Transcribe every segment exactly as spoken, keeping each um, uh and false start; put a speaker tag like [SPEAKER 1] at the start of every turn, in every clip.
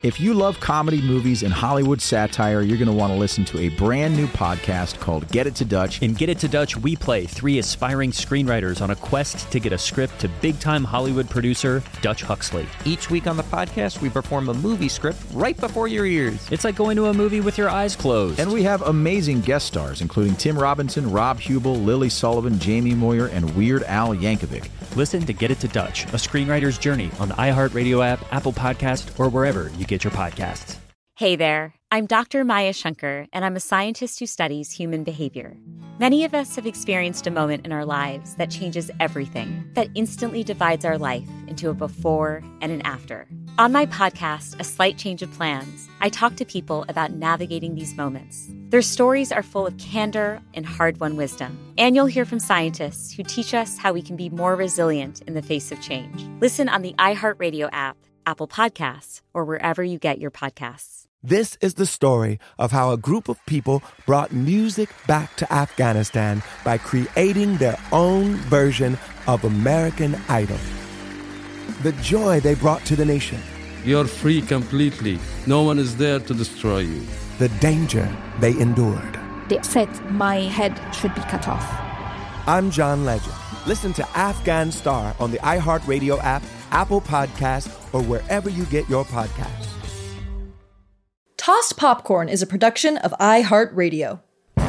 [SPEAKER 1] If you love comedy, movies, and Hollywood satire, you're going to want to listen to a brand new podcast called Get It to Dutch.
[SPEAKER 2] In Get It to Dutch, we play three aspiring screenwriters on a quest to get a script to big-time Hollywood producer Dutch Huxley.
[SPEAKER 3] Each week on the podcast, we perform a movie script right before your ears.
[SPEAKER 2] It's like going to a movie with your eyes closed.
[SPEAKER 1] And we have amazing guest stars, including Tim Robinson, Rob Hubel, Lily Sullivan, Jamie Moyer, and Weird Al Yankovic.
[SPEAKER 2] Listen to Get It to Dutch, a screenwriter's journey on the iHeartRadio app, Apple Podcast, or wherever you get your podcasts.
[SPEAKER 4] Hey there, I'm Doctor Maya Shankar, and I'm a scientist who studies human behavior. Many of us have experienced a moment in our lives that changes everything, that instantly divides our life into a before and an after. On my podcast, A Slight Change of Plans, I talk to people about navigating these moments. Their stories are full of candor and hard-won wisdom. And you'll hear from scientists who teach us how we can be more resilient in the face of change. Listen on the iHeartRadio app, Apple Podcasts, or wherever you get your podcasts.
[SPEAKER 5] This is the story of how a group of people brought music back to Afghanistan by creating their own version of American Idol. The joy they brought to the nation.
[SPEAKER 6] You're free completely. No one is there to destroy you.
[SPEAKER 5] The danger they endured.
[SPEAKER 7] They said my head should be cut off.
[SPEAKER 5] I'm John Legend. Listen to Afghan Star on the iHeartRadio app, Apple Podcasts, or wherever you get your podcasts.
[SPEAKER 8] Tossed Popcorn is a production of iHeartRadio.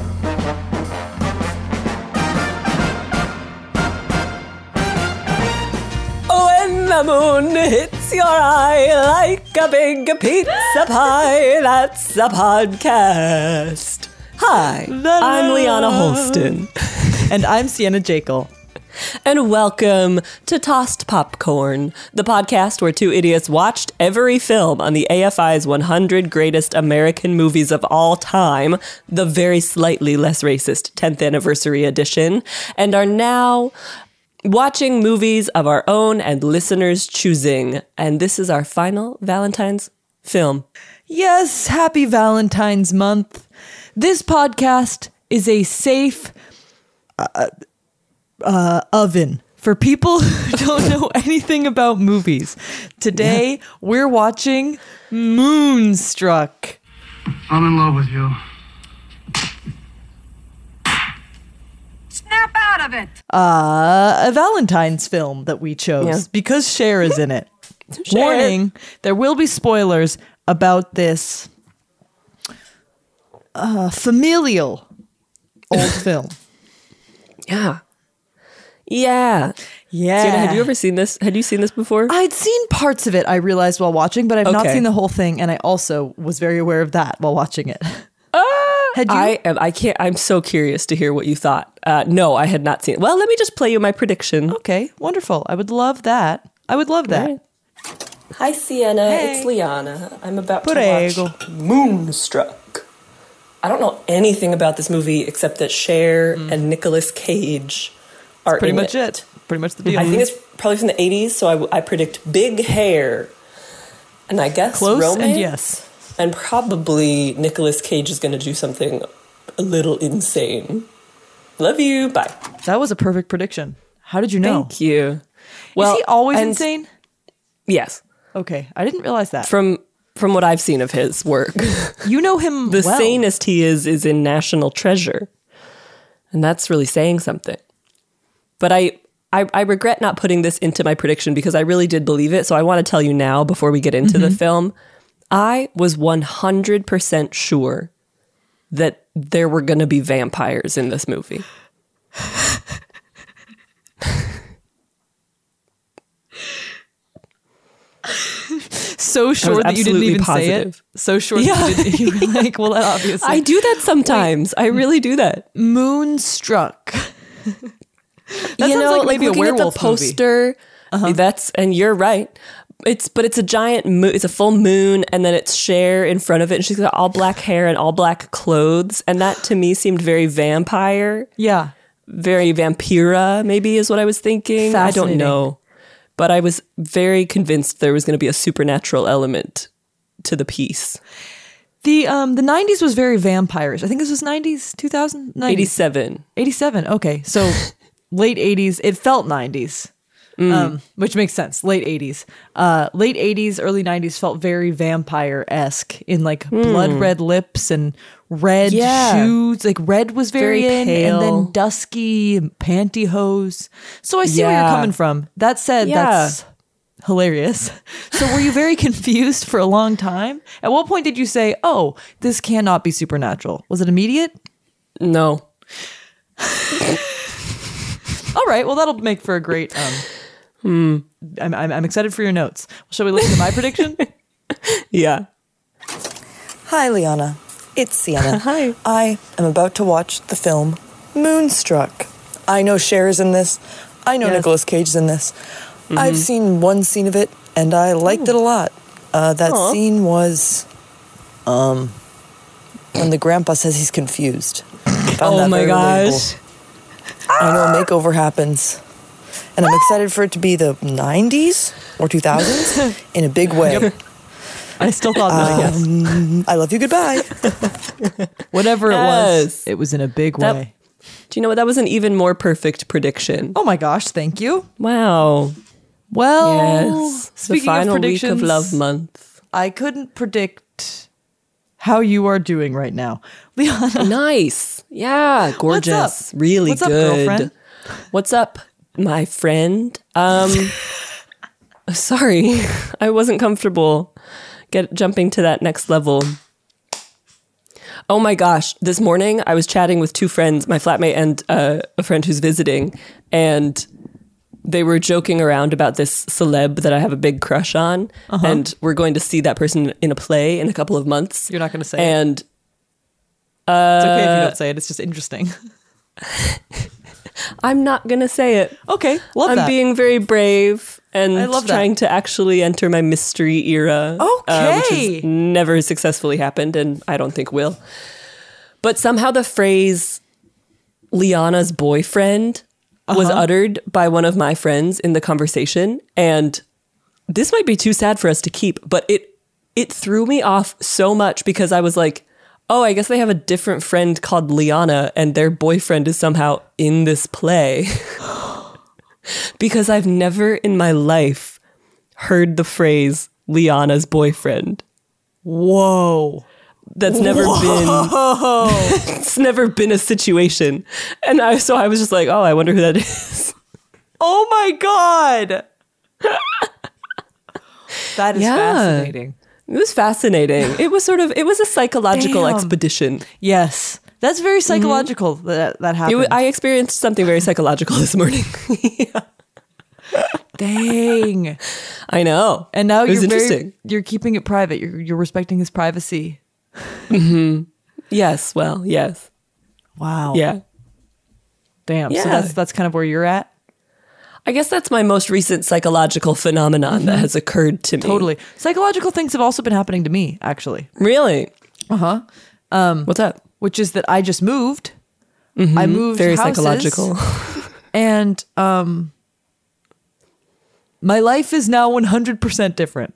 [SPEAKER 9] When the moon hits your eye like a big pizza pie, that's a podcast. Hi, I'm Liana Holston.
[SPEAKER 8] And I'm Sienna Jekyll.
[SPEAKER 9] And welcome to Tossed Popcorn, the podcast where two idiots watched every film on the A F I's one hundred Greatest American Movies of All Time, the very slightly less racist tenth Anniversary Edition, and are now watching movies of our own and listeners' choosing. And this is our final Valentine's film.
[SPEAKER 8] Yes, happy Valentine's month. This podcast is a safe uh, uh, oven for people who don't know anything about movies. Today, yeah. We're watching Moonstruck.
[SPEAKER 10] I'm in love with you.
[SPEAKER 11] Snap out of it!
[SPEAKER 8] Uh, a Valentine's film that we chose yeah. because Cher is in it. Warning, there will be spoilers about this uh, familial old film.
[SPEAKER 9] Yeah. Yeah.
[SPEAKER 8] Yeah.
[SPEAKER 9] Sienna, have you ever seen this? Had you seen this before?
[SPEAKER 8] I'd seen parts of it, I realized while watching, but I've okay. not seen the whole thing, and I also was very aware of that while watching it.
[SPEAKER 9] Uh, had you? I am. I can't. I'm so curious to hear what you thought. Uh, no, I had not seen it. Well, let me just play you my prediction.
[SPEAKER 8] Okay, wonderful. I would love that. I would love that.
[SPEAKER 9] Right. Hi, Sienna.
[SPEAKER 8] Hey.
[SPEAKER 9] It's Liana. I'm about
[SPEAKER 8] Prego.
[SPEAKER 9] to watch Moonstruck. I don't know anything about this movie except that Cher mm. and Nicolas Cage are
[SPEAKER 8] That's pretty
[SPEAKER 9] in
[SPEAKER 8] much it.
[SPEAKER 9] it.
[SPEAKER 8] Pretty much the deal.
[SPEAKER 9] I think it's probably from the eighties, so I, w- I predict big hair. And I guess
[SPEAKER 8] close
[SPEAKER 9] romance.
[SPEAKER 8] And yes.
[SPEAKER 9] And probably Nicolas Cage is going to do something a little insane. Love you. Bye.
[SPEAKER 8] That was a perfect prediction. How did you know?
[SPEAKER 9] Thank you. Well,
[SPEAKER 8] is he always
[SPEAKER 9] and,
[SPEAKER 8] insane?
[SPEAKER 9] Yes.
[SPEAKER 8] Okay. I didn't realize that.
[SPEAKER 9] From from what I've seen of his work.
[SPEAKER 8] You know him
[SPEAKER 9] The
[SPEAKER 8] well.
[SPEAKER 9] sanest he is is in National Treasure. And that's really saying something. But I, I I regret not putting this into my prediction because I really did believe it. So I want to tell you now before we get into mm-hmm. the film. I was one hundred percent sure that there were going to be vampires in this movie.
[SPEAKER 8] So sure that you didn't even
[SPEAKER 9] positive.
[SPEAKER 8] say it. So sure yeah. that you, didn't, you were like, well, that obviously.
[SPEAKER 9] I do that sometimes. Wait. I really do that.
[SPEAKER 8] Moonstruck. That
[SPEAKER 9] you
[SPEAKER 8] sounds
[SPEAKER 9] know,
[SPEAKER 8] like maybe
[SPEAKER 9] like
[SPEAKER 8] a werewolf
[SPEAKER 9] at the poster.
[SPEAKER 8] Movie. Uh-huh.
[SPEAKER 9] That's and you're right. It's but it's a giant moon. It's a full moon, and then it's Cher in front of it, and she's got all black hair and all black clothes, and that to me seemed very vampire.
[SPEAKER 8] Yeah,
[SPEAKER 9] very vampira. Maybe is what I was thinking. I don't know, but I was very convinced there was going to be a supernatural element to the piece.
[SPEAKER 8] The um the nineties was very vampirish. I think this was nineties, two thousand,
[SPEAKER 9] eighty-seven.
[SPEAKER 8] eighty-seven. Okay, so late eighties. It felt nineties. Mm. Um, which makes sense. Late eighties. Uh, late eighties, early nineties felt very vampire-esque in like mm. blood red lips and red yeah. shoes. Like red was very, very in, pale. And then dusky pantyhose. So I see yeah. where you're coming from. That said, yeah. that's hilarious. So were you very confused for a long time? At what point did you say, oh, this cannot be supernatural? Was it immediate?
[SPEAKER 9] No.
[SPEAKER 8] All right. Well, that'll make for a great... Um, Hmm. I'm, I'm I'm excited for your notes. Shall we listen to my prediction?
[SPEAKER 9] Yeah.
[SPEAKER 11] Hi, Liana. It's Sienna.
[SPEAKER 9] Hi.
[SPEAKER 11] I am about to watch the film Moonstruck. I know Cher is in this. I know yes. Nicolas Cage is in this. Mm-hmm. I've seen one scene of it, and I liked Ooh. it a lot. Uh, that Aww. scene was um, when the grandpa says he's confused.
[SPEAKER 9] Oh my gosh.
[SPEAKER 11] Relatable. I know a makeover happens. And I'm excited for it to be the nineties or two thousands in a big way. Yep.
[SPEAKER 8] I still thought that, I
[SPEAKER 11] um, I love you, goodbye.
[SPEAKER 8] Whatever yes. it was, it was in a big
[SPEAKER 9] that,
[SPEAKER 8] way.
[SPEAKER 9] Do you know what? That was an even more perfect prediction.
[SPEAKER 8] Oh my gosh, thank you.
[SPEAKER 9] Wow.
[SPEAKER 8] Well,
[SPEAKER 9] yes.
[SPEAKER 8] Speaking
[SPEAKER 9] the final
[SPEAKER 8] of
[SPEAKER 9] week of Love Month.
[SPEAKER 8] I couldn't predict how you are doing right now. Liana.
[SPEAKER 9] Nice. Yeah, gorgeous.
[SPEAKER 8] What's up?
[SPEAKER 9] Really
[SPEAKER 8] What's
[SPEAKER 9] good.
[SPEAKER 8] Up, girlfriend?
[SPEAKER 9] What's up? My friend, um, sorry, I wasn't comfortable get jumping to that next level. Oh my gosh, this morning I was chatting with two friends, my flatmate and uh, a friend who's visiting, and they were joking around about this celeb that I have a big crush on, uh-huh. and we're going to see that person in a play in a couple of months.
[SPEAKER 8] You're not going to say
[SPEAKER 9] and,
[SPEAKER 8] it.
[SPEAKER 9] And uh,
[SPEAKER 8] it's okay if you don't say it. It's just interesting.
[SPEAKER 9] I'm not going to say it.
[SPEAKER 8] Okay, love
[SPEAKER 9] I'm
[SPEAKER 8] that.
[SPEAKER 9] being very brave and
[SPEAKER 8] I love
[SPEAKER 9] trying
[SPEAKER 8] that.
[SPEAKER 9] to actually enter my mystery era.
[SPEAKER 8] Okay.
[SPEAKER 9] Uh, which has never successfully happened, and I don't think will. But somehow the phrase Liana's boyfriend uh-huh. was uttered by one of my friends in the conversation, and this might be too sad for us to keep, but it it threw me off so much because I was like, oh, I guess they have a different friend called Liana and their boyfriend is somehow in this play. Because I've never in my life heard the phrase Liana's boyfriend.
[SPEAKER 8] Whoa.
[SPEAKER 9] That's never
[SPEAKER 8] Whoa.
[SPEAKER 9] been it's never been a situation. And I so I was just like, oh, I wonder who that is.
[SPEAKER 8] Oh my God. That is
[SPEAKER 9] yeah.
[SPEAKER 8] fascinating.
[SPEAKER 9] It was fascinating. It was sort of, it was a psychological
[SPEAKER 8] Damn.
[SPEAKER 9] expedition.
[SPEAKER 8] Yes. That's very psychological mm-hmm. that that happened.
[SPEAKER 9] It, I experienced something very psychological this morning. Yeah.
[SPEAKER 8] Dang.
[SPEAKER 9] I know.
[SPEAKER 8] And now
[SPEAKER 9] it
[SPEAKER 8] you're
[SPEAKER 9] was
[SPEAKER 8] very,
[SPEAKER 9] interesting.
[SPEAKER 8] You're keeping it private. You're, you're respecting his privacy.
[SPEAKER 9] Mm-hmm. Yes. Well, yes.
[SPEAKER 8] Wow.
[SPEAKER 9] Yeah.
[SPEAKER 8] Damn.
[SPEAKER 9] Yeah.
[SPEAKER 8] So that's that's kind of where you're at?
[SPEAKER 9] I guess that's my most recent psychological phenomenon mm-hmm. that has occurred to me.
[SPEAKER 8] Totally. Psychological things have also been happening to me, actually.
[SPEAKER 9] Really?
[SPEAKER 8] Uh-huh. Um,
[SPEAKER 9] What's up?
[SPEAKER 8] Which is that I just moved.
[SPEAKER 9] Mm-hmm.
[SPEAKER 8] I moved
[SPEAKER 9] Very
[SPEAKER 8] houses,
[SPEAKER 9] psychological.
[SPEAKER 8] And um, my life is now one hundred percent different.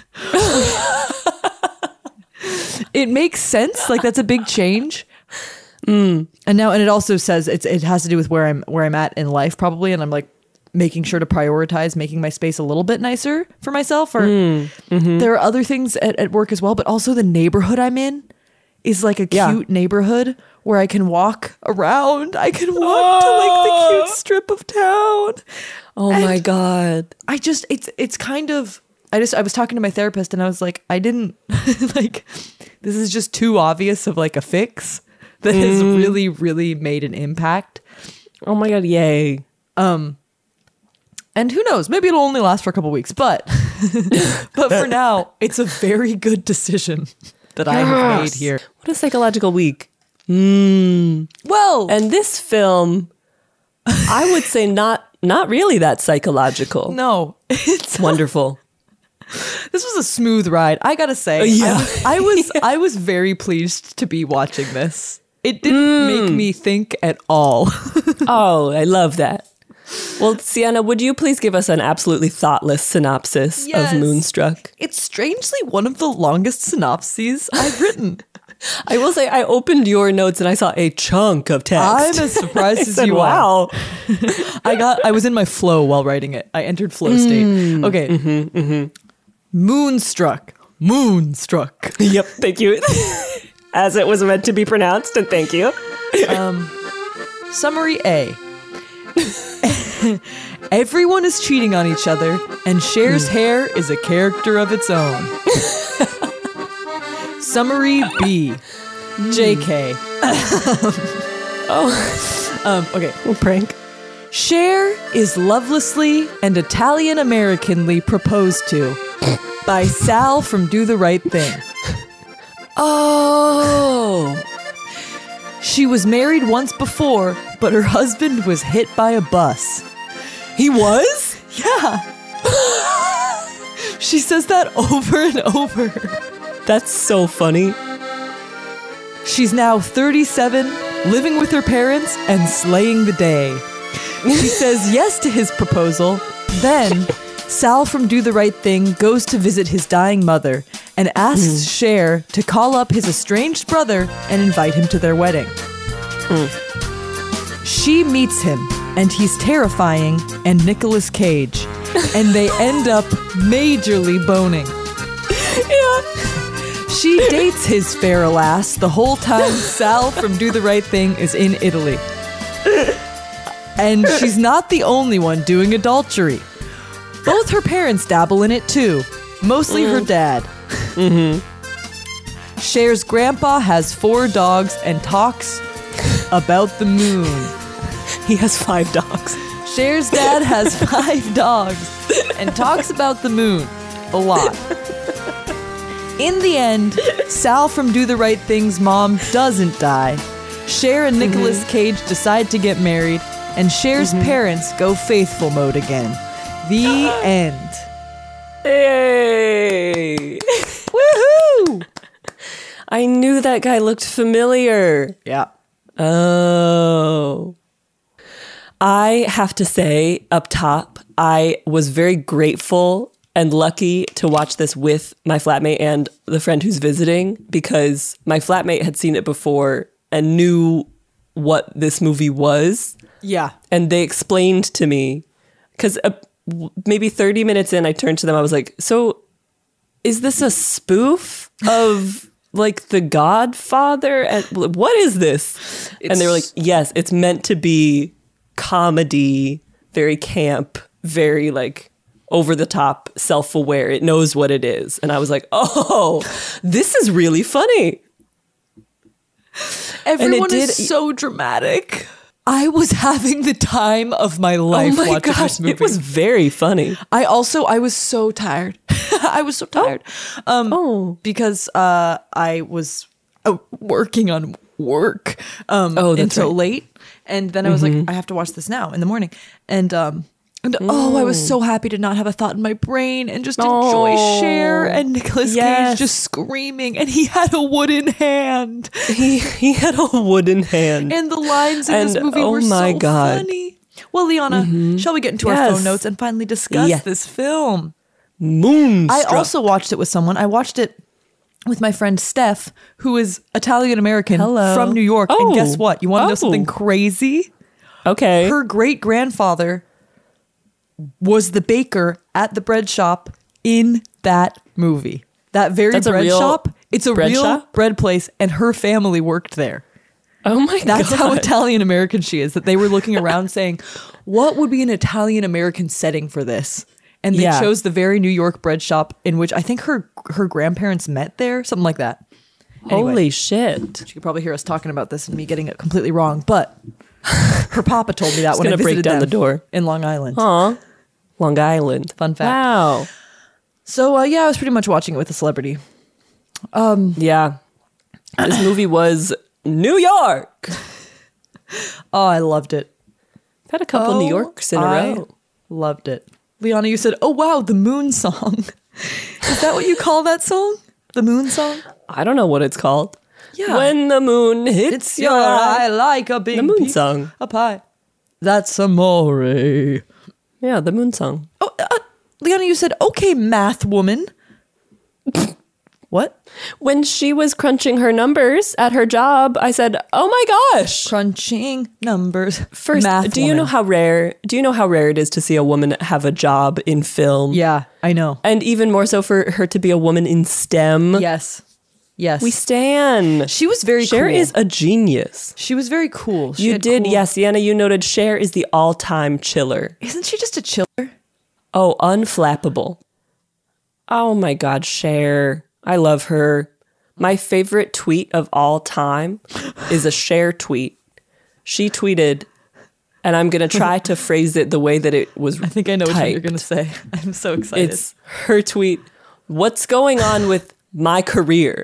[SPEAKER 8] It makes sense. Like, that's a big change.
[SPEAKER 9] Mm.
[SPEAKER 8] And now, and it also says it's it has to do with where I'm where I'm at in life, probably. And I'm like, making sure to prioritize making my space a little bit nicer for myself. Or
[SPEAKER 9] mm, mm-hmm.
[SPEAKER 8] there are other things at, at work as well, but also the neighborhood I'm in is like a
[SPEAKER 9] yeah.
[SPEAKER 8] cute neighborhood where I can walk around. I can walk oh. to like the cute strip of town.
[SPEAKER 9] Oh and my God.
[SPEAKER 8] I just, it's, it's kind of, I just, I was talking to my therapist and I was like, I didn't like, this is just too obvious of like a fix that mm. has really, really made an impact.
[SPEAKER 9] Oh my God. Yay.
[SPEAKER 8] Um, And who knows, maybe it'll only last for a couple weeks, but but for now, it's a very good decision that yes. I have made here.
[SPEAKER 9] What a psychological week. Mm.
[SPEAKER 8] Well,
[SPEAKER 9] and this film, I would say not not really that psychological.
[SPEAKER 8] No, it's
[SPEAKER 9] wonderful.
[SPEAKER 8] This was a smooth ride, I gotta say.
[SPEAKER 9] Uh, yeah.
[SPEAKER 8] I was I was,
[SPEAKER 9] yeah.
[SPEAKER 8] I was very pleased to be watching this. It didn't mm. make me think at all.
[SPEAKER 9] Oh, I love that. Well, Sienna, would you please give us an absolutely thoughtless synopsis
[SPEAKER 8] yes.
[SPEAKER 9] of Moonstruck?
[SPEAKER 8] It's strangely one of the longest synopses I've written.
[SPEAKER 9] I will say I opened your notes and I saw a chunk of text.
[SPEAKER 8] I'm as surprised as
[SPEAKER 9] said,
[SPEAKER 8] you
[SPEAKER 9] wow.
[SPEAKER 8] are. I got. I was in my flow while writing it. I entered flow state.
[SPEAKER 9] Mm.
[SPEAKER 8] Okay.
[SPEAKER 9] Mm-hmm, mm-hmm.
[SPEAKER 8] Moonstruck. Moonstruck.
[SPEAKER 9] Yep. Thank you. As it was meant to be pronounced, and thank you.
[SPEAKER 8] Um, summary A. Everyone is cheating on each other, and Cher's mm. hair is a character of its own. Summary B. Mm. J K.
[SPEAKER 9] oh.
[SPEAKER 8] Um, okay.
[SPEAKER 9] We'll prank.
[SPEAKER 8] Cher is lovelessly and Italian-Americanly proposed to by Sal from Do the Right Thing.
[SPEAKER 9] Oh.
[SPEAKER 8] She was married once before, but her husband was hit by a bus.
[SPEAKER 9] He was?
[SPEAKER 8] Yeah. She says that over and over.
[SPEAKER 9] That's so funny.
[SPEAKER 8] She's now thirty-seven, living with her parents and slaying the day. She says yes to his proposal. Then, Sal from Do the Right Thing goes to visit his dying mother and asks mm. Cher to call up his estranged brother and invite him to their wedding. Mm. She meets him, and he's terrifying and Nicolas Cage, and they end up majorly boning.
[SPEAKER 9] Yeah.
[SPEAKER 8] She dates his fair lass the whole time Sal from Do the Right Thing is in Italy. And she's not the only one doing adultery. Both her parents dabble in it too, mostly mm. her dad.
[SPEAKER 9] Mm-hmm.
[SPEAKER 8] Cher's grandpa has four dogs and talks about the moon.
[SPEAKER 9] He has five dogs.
[SPEAKER 8] Cher's dad has five dogs and talks about the moon a lot. In the end, Sal from Do the Right Thing's mom doesn't die. Cher and Nicolas mm-hmm. Cage decide to get married, and Cher's mm-hmm. parents go faithful mode again. The end.
[SPEAKER 9] Hey!
[SPEAKER 8] Woohoo!
[SPEAKER 9] I knew that guy looked familiar.
[SPEAKER 8] Yeah.
[SPEAKER 9] Oh. I have to say, up top, I was very grateful and lucky to watch this with my flatmate and the friend who's visiting, because my flatmate had seen it before and knew what this movie was.
[SPEAKER 8] Yeah.
[SPEAKER 9] And they explained to me, because uh, maybe thirty minutes in, I turned to them. I was like, so is this a spoof of like The Godfather? And what is this? It's, and they were like, yes, it's meant to be comedy, very camp, very like over the top, self-aware. It knows what it is. And I was like, oh, this is really funny.
[SPEAKER 8] Everyone
[SPEAKER 9] did,
[SPEAKER 8] is so dramatic. I was having the time of my life
[SPEAKER 9] oh my
[SPEAKER 8] watching
[SPEAKER 9] gosh,
[SPEAKER 8] this movie.
[SPEAKER 9] It was very funny.
[SPEAKER 8] I also, I was so tired. I was so tired. Oh. Um,
[SPEAKER 9] oh.
[SPEAKER 8] Because uh, I was uh, working on work um,
[SPEAKER 9] oh,
[SPEAKER 8] until
[SPEAKER 9] right.
[SPEAKER 8] late. And then I was
[SPEAKER 9] mm-hmm.
[SPEAKER 8] like, I have to watch this now in the morning. And, um, and mm. oh, I was so happy to not have a thought in my brain and just
[SPEAKER 9] oh.
[SPEAKER 8] enjoy Cher and Nicolas
[SPEAKER 9] yes.
[SPEAKER 8] Cage just screaming. And he had a wooden hand.
[SPEAKER 9] He he had a wooden hand.
[SPEAKER 8] And the lines in
[SPEAKER 9] and,
[SPEAKER 8] this movie
[SPEAKER 9] oh
[SPEAKER 8] were
[SPEAKER 9] my
[SPEAKER 8] so
[SPEAKER 9] God.
[SPEAKER 8] funny. Well, Liana, mm-hmm. shall we get into yes. our phone notes and finally discuss
[SPEAKER 9] yes.
[SPEAKER 8] this film?
[SPEAKER 9] Moonstruck.
[SPEAKER 8] I also watched it with someone. I watched it with my friend Steph, who is Italian-American
[SPEAKER 9] Hello.
[SPEAKER 8] from New York.
[SPEAKER 9] Oh.
[SPEAKER 8] And guess what? You want to
[SPEAKER 9] oh.
[SPEAKER 8] know something crazy?
[SPEAKER 9] Okay.
[SPEAKER 8] Her great-grandfather was the baker at the bread shop in that movie. That very
[SPEAKER 9] That's
[SPEAKER 8] bread
[SPEAKER 9] real
[SPEAKER 8] shop. It's a
[SPEAKER 9] bread
[SPEAKER 8] real
[SPEAKER 9] shop?
[SPEAKER 8] bread place, and her family worked there.
[SPEAKER 9] Oh my God.
[SPEAKER 8] That's how Italian-American she is, that they were looking around saying, what would be an Italian-American setting for this? And they
[SPEAKER 9] yeah.
[SPEAKER 8] chose the very New York bread shop in which I think her her grandparents met there, something like that. Anyway,
[SPEAKER 9] holy shit.
[SPEAKER 8] She could probably hear us talking about this and me getting it completely wrong, but her papa told me that when I visited
[SPEAKER 9] break down
[SPEAKER 8] them
[SPEAKER 9] the door
[SPEAKER 8] in Long Island.
[SPEAKER 9] Aw, Long Island.
[SPEAKER 8] Fun fact.
[SPEAKER 9] Wow.
[SPEAKER 8] So uh, yeah, I was pretty much watching it with a celebrity. Um,
[SPEAKER 9] yeah. This movie was New York.
[SPEAKER 8] Oh, I loved it.
[SPEAKER 9] I've had a couple
[SPEAKER 8] oh,
[SPEAKER 9] New Yorks in a
[SPEAKER 8] I
[SPEAKER 9] row.
[SPEAKER 8] Loved it. Liana, you said, oh wow, the Moon Song. Is that what you call that song? The Moon Song?
[SPEAKER 9] I don't know what it's called.
[SPEAKER 8] Yeah.
[SPEAKER 9] When the moon hits
[SPEAKER 8] it's
[SPEAKER 9] your
[SPEAKER 8] your
[SPEAKER 9] eye.
[SPEAKER 8] eye like a big
[SPEAKER 9] The Moon
[SPEAKER 8] peak
[SPEAKER 9] Song.
[SPEAKER 8] A pie. That's amore.
[SPEAKER 9] Yeah, the Moon Song.
[SPEAKER 8] Oh, uh, Liana, you said, okay, math woman. What? What?
[SPEAKER 9] When she was crunching her numbers at her job, I said, "Oh my gosh,
[SPEAKER 8] crunching numbers."
[SPEAKER 9] First,
[SPEAKER 8] Math
[SPEAKER 9] do you
[SPEAKER 8] woman.
[SPEAKER 9] know how rare? Do you know how rare it is to see a woman have a job in film?
[SPEAKER 8] Yeah, I know.
[SPEAKER 9] And even more so for her to be a woman in STEM.
[SPEAKER 8] Yes. Yes.
[SPEAKER 9] We stan.
[SPEAKER 8] She was very
[SPEAKER 9] Cher
[SPEAKER 8] cool.
[SPEAKER 9] is a genius.
[SPEAKER 8] She was very cool. She
[SPEAKER 9] you
[SPEAKER 8] had
[SPEAKER 9] did,
[SPEAKER 8] cool-
[SPEAKER 9] yes, Sienna, you noted Cher is the all-time chiller.
[SPEAKER 8] Isn't she just a chiller?
[SPEAKER 9] Oh, unflappable. Oh my God, Cher. I love her. My favorite tweet of all time is a Cher tweet. She tweeted, and I'm going to try to phrase it the way that it was
[SPEAKER 8] I think I know
[SPEAKER 9] typed.
[SPEAKER 8] what you're going to say. I'm so excited.
[SPEAKER 9] It's her tweet, "What's going on with my career?"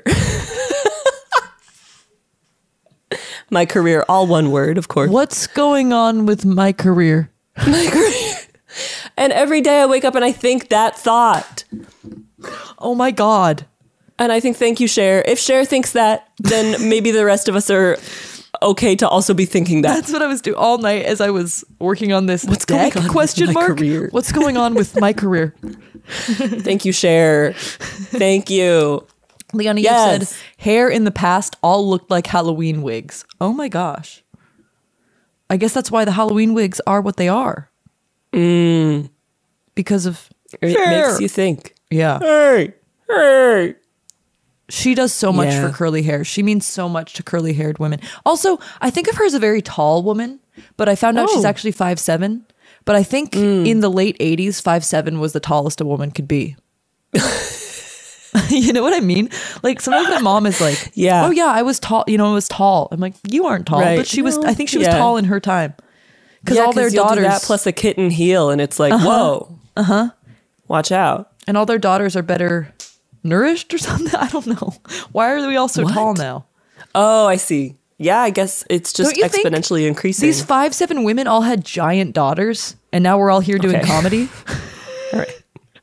[SPEAKER 9] My career, all one word, of course.
[SPEAKER 8] What's going on with my career?
[SPEAKER 9] My career. And every day I wake up and I think that thought.
[SPEAKER 8] Oh my God.
[SPEAKER 9] And I think, thank you, Cher. If Cher thinks that, then maybe the rest of us are okay to also be thinking that.
[SPEAKER 8] That's what I was doing all night as I was working on this.
[SPEAKER 9] What's
[SPEAKER 8] deck,
[SPEAKER 9] going on
[SPEAKER 8] question
[SPEAKER 9] with my
[SPEAKER 8] mark?
[SPEAKER 9] career?
[SPEAKER 8] What's going on with my career?
[SPEAKER 9] Thank you, Cher. Thank you.
[SPEAKER 8] Leona,
[SPEAKER 9] Yes.
[SPEAKER 8] you said hair in the past all looked like Halloween wigs. Oh my gosh. I guess that's why the Halloween wigs are what they are.
[SPEAKER 9] Mm.
[SPEAKER 8] Because of
[SPEAKER 9] It
[SPEAKER 8] Cher.
[SPEAKER 9] makes you think.
[SPEAKER 8] Yeah.
[SPEAKER 9] Hey, hey.
[SPEAKER 8] She does so much
[SPEAKER 9] Yeah.
[SPEAKER 8] for curly hair. She means so much to curly haired women. Also, I think of her as a very tall woman, but I found out she's
[SPEAKER 9] Oh.
[SPEAKER 8] actually five seven. But I think in the late eighties, five seven was the tallest a woman could be. You know what I mean? Like sometimes my mom is like,
[SPEAKER 9] Yeah.
[SPEAKER 8] oh yeah, I was tall. You know, I was tall. I'm like, you aren't tall,
[SPEAKER 9] Right.
[SPEAKER 8] but she was.
[SPEAKER 9] No.
[SPEAKER 8] I think she was
[SPEAKER 9] Yeah.
[SPEAKER 8] tall in her time because
[SPEAKER 9] Yeah,
[SPEAKER 8] all their
[SPEAKER 9] you'll do
[SPEAKER 8] daughters,
[SPEAKER 9] that plus a kitten heel, and it's like, whoa.
[SPEAKER 8] uh huh,
[SPEAKER 9] Watch out.
[SPEAKER 8] and all their daughters are better nourished or something. I don't know. Why are we all so
[SPEAKER 9] What?
[SPEAKER 8] tall now?
[SPEAKER 9] Oh, I see. Yeah, I guess it's just
[SPEAKER 8] Don't you think
[SPEAKER 9] exponentially increasing.
[SPEAKER 8] These five seven women all had giant daughters, and now we're all here doing
[SPEAKER 9] Okay.
[SPEAKER 8] comedy.
[SPEAKER 9] All right.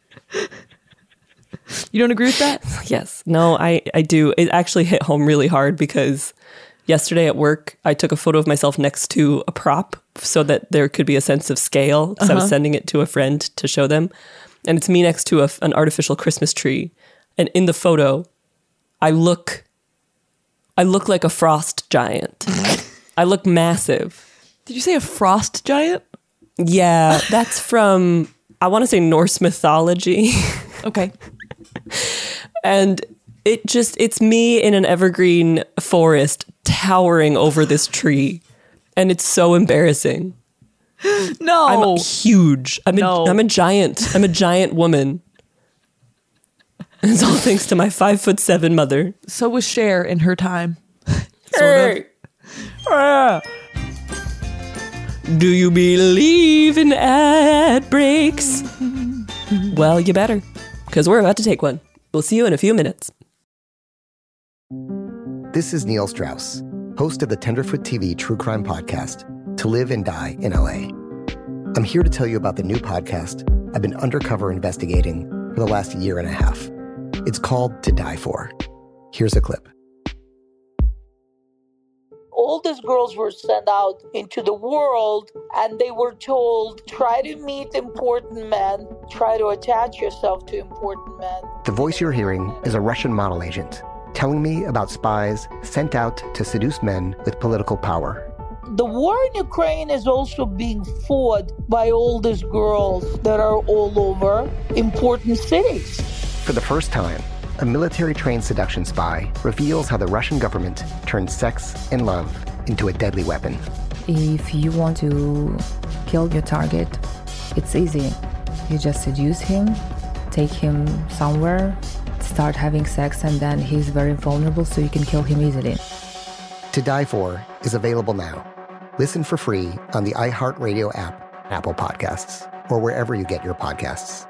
[SPEAKER 8] You don't agree with that?
[SPEAKER 9] Yes. No, I, I do. It actually hit home really hard because yesterday at work, I took a photo of myself next to a prop so that there could be a sense of scale because I was
[SPEAKER 8] Uh-huh.
[SPEAKER 9] sending it to a friend to show them. And it's me next to a, an artificial Christmas tree. And in the photo, I look, I look like a frost giant. I look massive.
[SPEAKER 8] Did you say a frost giant?
[SPEAKER 9] Yeah, that's from, I want to say Norse mythology.
[SPEAKER 8] Okay.
[SPEAKER 9] And it just, it's me in an evergreen forest towering over this tree. And it's so embarrassing.
[SPEAKER 8] No.
[SPEAKER 9] I'm huge. I'm,
[SPEAKER 8] No.
[SPEAKER 9] a, I'm a giant. I'm a giant woman. And it's all thanks to my five foot seven mother.
[SPEAKER 8] So was Cher in her time. Sort of.
[SPEAKER 9] Ah. Do you believe in ad breaks? Well, you better, because we're about to take one. We'll see you in a few minutes.
[SPEAKER 12] This is Neil Strauss, host of the Tenderfoot T V True Crime Podcast, To Live and Die in L A. I'm here to tell you about the new podcast I've been undercover investigating for the last year and a half. It's called To Die For. Here's a clip.
[SPEAKER 13] All these girls were sent out into the world and they were told, try to meet important men, try to attach yourself to important men.
[SPEAKER 12] The voice you're hearing is a Russian model agent telling me about spies sent out to seduce men with political power.
[SPEAKER 13] The war in Ukraine is also being fought by all these girls that are all over important cities.
[SPEAKER 12] For the first time, a military-trained seduction spy reveals how the Russian government turned sex and love into a deadly weapon.
[SPEAKER 14] If you want to kill your target, it's easy. You just seduce him, take him somewhere, start having sex, and then he's very vulnerable, so you can kill him easily.
[SPEAKER 12] To Die For is available now. Listen for free on the iHeartRadio app, Apple Podcasts, or wherever you get your podcasts.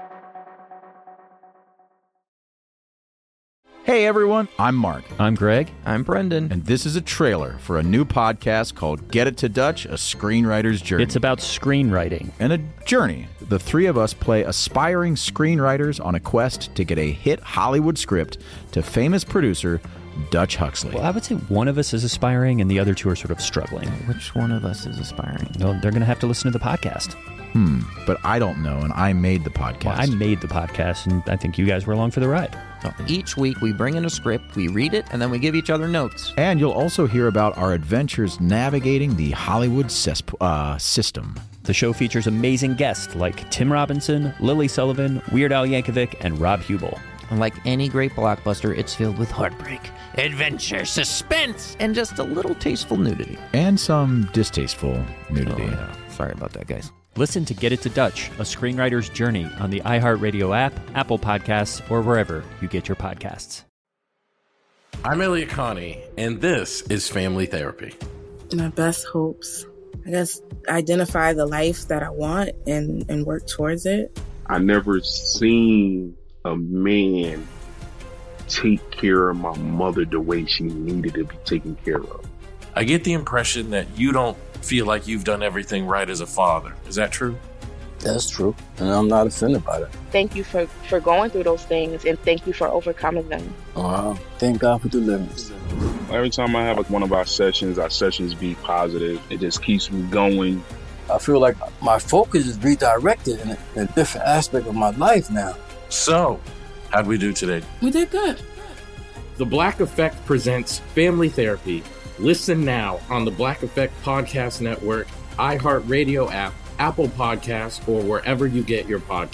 [SPEAKER 1] Hey everyone, I'm Mark.
[SPEAKER 2] I'm Greg.
[SPEAKER 3] I'm Brendan.
[SPEAKER 1] And this is a trailer for a new podcast called Get It to Dutch, A Screenwriter's Journey.
[SPEAKER 2] It's about screenwriting.
[SPEAKER 1] And a journey. The three of us play aspiring screenwriters on a quest to get a hit Hollywood script to famous producer Dutch Huxley.
[SPEAKER 2] Well, I would say one of us is aspiring and the other two are sort of struggling.
[SPEAKER 3] Which one of us is aspiring?
[SPEAKER 2] No, they're going to have to listen to the podcast.
[SPEAKER 1] Hmm, but I don't know, and I made the podcast.
[SPEAKER 2] Well, I made the podcast, and I think you guys were along for the ride.
[SPEAKER 3] So each week we bring in a script, we read it, and then we give each other notes.
[SPEAKER 1] And you'll also hear about our adventures navigating the Hollywood cessp- uh, system.
[SPEAKER 2] The show features amazing guests like Tim Robinson, Lily Sullivan, Weird Al Yankovic, and Rob Hubel.
[SPEAKER 3] And like any great blockbuster, it's filled with heartbreak, adventure, suspense, and just a little tasteful nudity.
[SPEAKER 1] And some distasteful nudity.
[SPEAKER 3] Oh, yeah. Sorry about that, guys.
[SPEAKER 2] Listen to Get It to Dutch, a screenwriter's journey on the iHeartRadio app, Apple Podcasts, or wherever you get your podcasts.
[SPEAKER 15] I'm Elliot Connie, and this is Family Therapy.
[SPEAKER 16] My best hopes, I guess, identify the life that I want and, and work towards it.
[SPEAKER 17] I never seen a man take care of my mother the way she needed to be taken care of.
[SPEAKER 15] I get the impression that you don't feel like you've done everything right as a father. Is that true?
[SPEAKER 18] That's true, and I'm not offended by that.
[SPEAKER 19] Thank you for, for going through those things, and thank you for overcoming them.
[SPEAKER 18] Uh, thank God for deliverance.
[SPEAKER 17] Every time I have like one of our sessions, our sessions be positive. It just keeps me going.
[SPEAKER 18] I feel like my focus is redirected in a, in a different aspect of my life now.
[SPEAKER 15] So, how'd we do today?
[SPEAKER 16] We did good.
[SPEAKER 20] The Black Effect presents Family Therapy. Listen now on the Black Effect Podcast Network, iHeartRadio app, Apple Podcasts, or wherever you get your podcasts.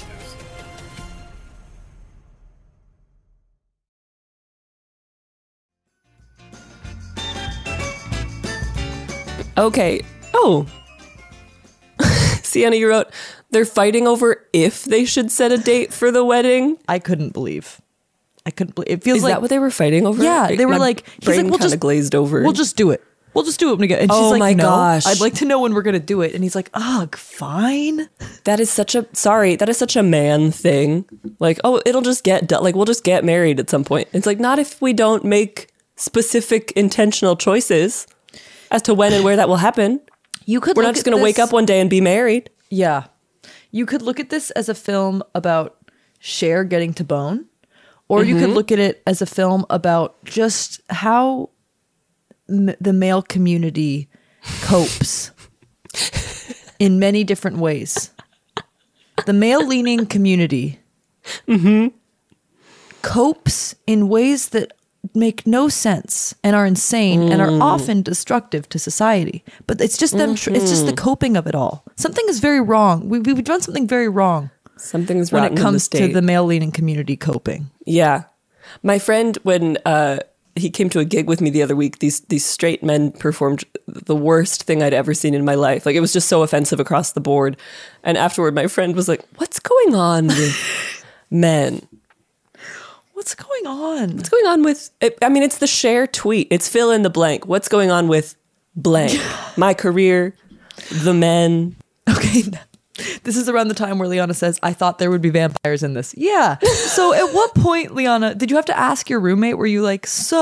[SPEAKER 9] Okay. Oh. Sienna, you wrote, they're fighting over if they should set a date for the wedding.
[SPEAKER 8] I couldn't believe. I couldn't believe. It feels
[SPEAKER 9] Is
[SPEAKER 8] like
[SPEAKER 9] that what they were fighting over?
[SPEAKER 8] Yeah, they were
[SPEAKER 9] My
[SPEAKER 8] like, he's
[SPEAKER 9] brain
[SPEAKER 8] like, we'll
[SPEAKER 9] kind of
[SPEAKER 8] just
[SPEAKER 9] glazed over.
[SPEAKER 8] We'll just do it. We'll just do it when we get. And she's
[SPEAKER 9] Oh
[SPEAKER 8] like,
[SPEAKER 9] my
[SPEAKER 8] no,
[SPEAKER 9] gosh.
[SPEAKER 8] I'd like to know when we're gonna do it. And he's like, ugh, fine.
[SPEAKER 9] That is such a sorry. That is such a man thing. Like, oh, it'll just get done. Like, we'll just get married at some point. It's like, not if we don't make specific intentional choices as to when and where that will happen.
[SPEAKER 8] You could.
[SPEAKER 9] We're
[SPEAKER 8] look
[SPEAKER 9] not just
[SPEAKER 8] at
[SPEAKER 9] going to wake
[SPEAKER 8] this-
[SPEAKER 9] up one day and be married.
[SPEAKER 8] Yeah, you could look at this as a film about Cher getting to bone, or you could
[SPEAKER 9] Mhm.
[SPEAKER 8] look at it as a film about just how m- the male community copes in many different ways. The male-leaning community copes in ways that make no sense and are insane and are
[SPEAKER 9] Mm.
[SPEAKER 8] often destructive to society. But it's just them. Tr- it's just the
[SPEAKER 9] Mhm.
[SPEAKER 8] coping of it all. Something is very wrong. We we've done something very wrong.
[SPEAKER 9] Something's
[SPEAKER 8] when
[SPEAKER 9] rotten
[SPEAKER 8] it
[SPEAKER 9] in the
[SPEAKER 8] comes to
[SPEAKER 9] state.
[SPEAKER 8] the male-leaning community coping.
[SPEAKER 9] Yeah. My friend, when uh, he came to a gig with me the other week, these these straight men performed the worst thing I'd ever seen in my life. Like, it was just so offensive across the board. And afterward, my friend was like, what's going on with men?
[SPEAKER 8] What's going on?
[SPEAKER 9] What's going on with, I mean, it's the Cher tweet. It's fill in the blank. What's going on with blank? My career, the men.
[SPEAKER 8] Okay. This is around the time where Liana says, I thought there would be vampires in this. Yeah. So at what point, Liana, did you have to ask your roommate? Were you like, so?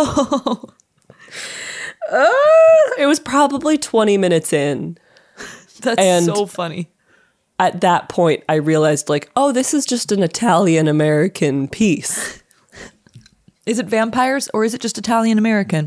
[SPEAKER 9] Uh, it was probably twenty minutes in.
[SPEAKER 8] That's
[SPEAKER 9] And
[SPEAKER 8] so funny.
[SPEAKER 9] At that point, I realized, like, oh, this is just an Italian-American piece.
[SPEAKER 8] Is it vampires or is it just Italian-American?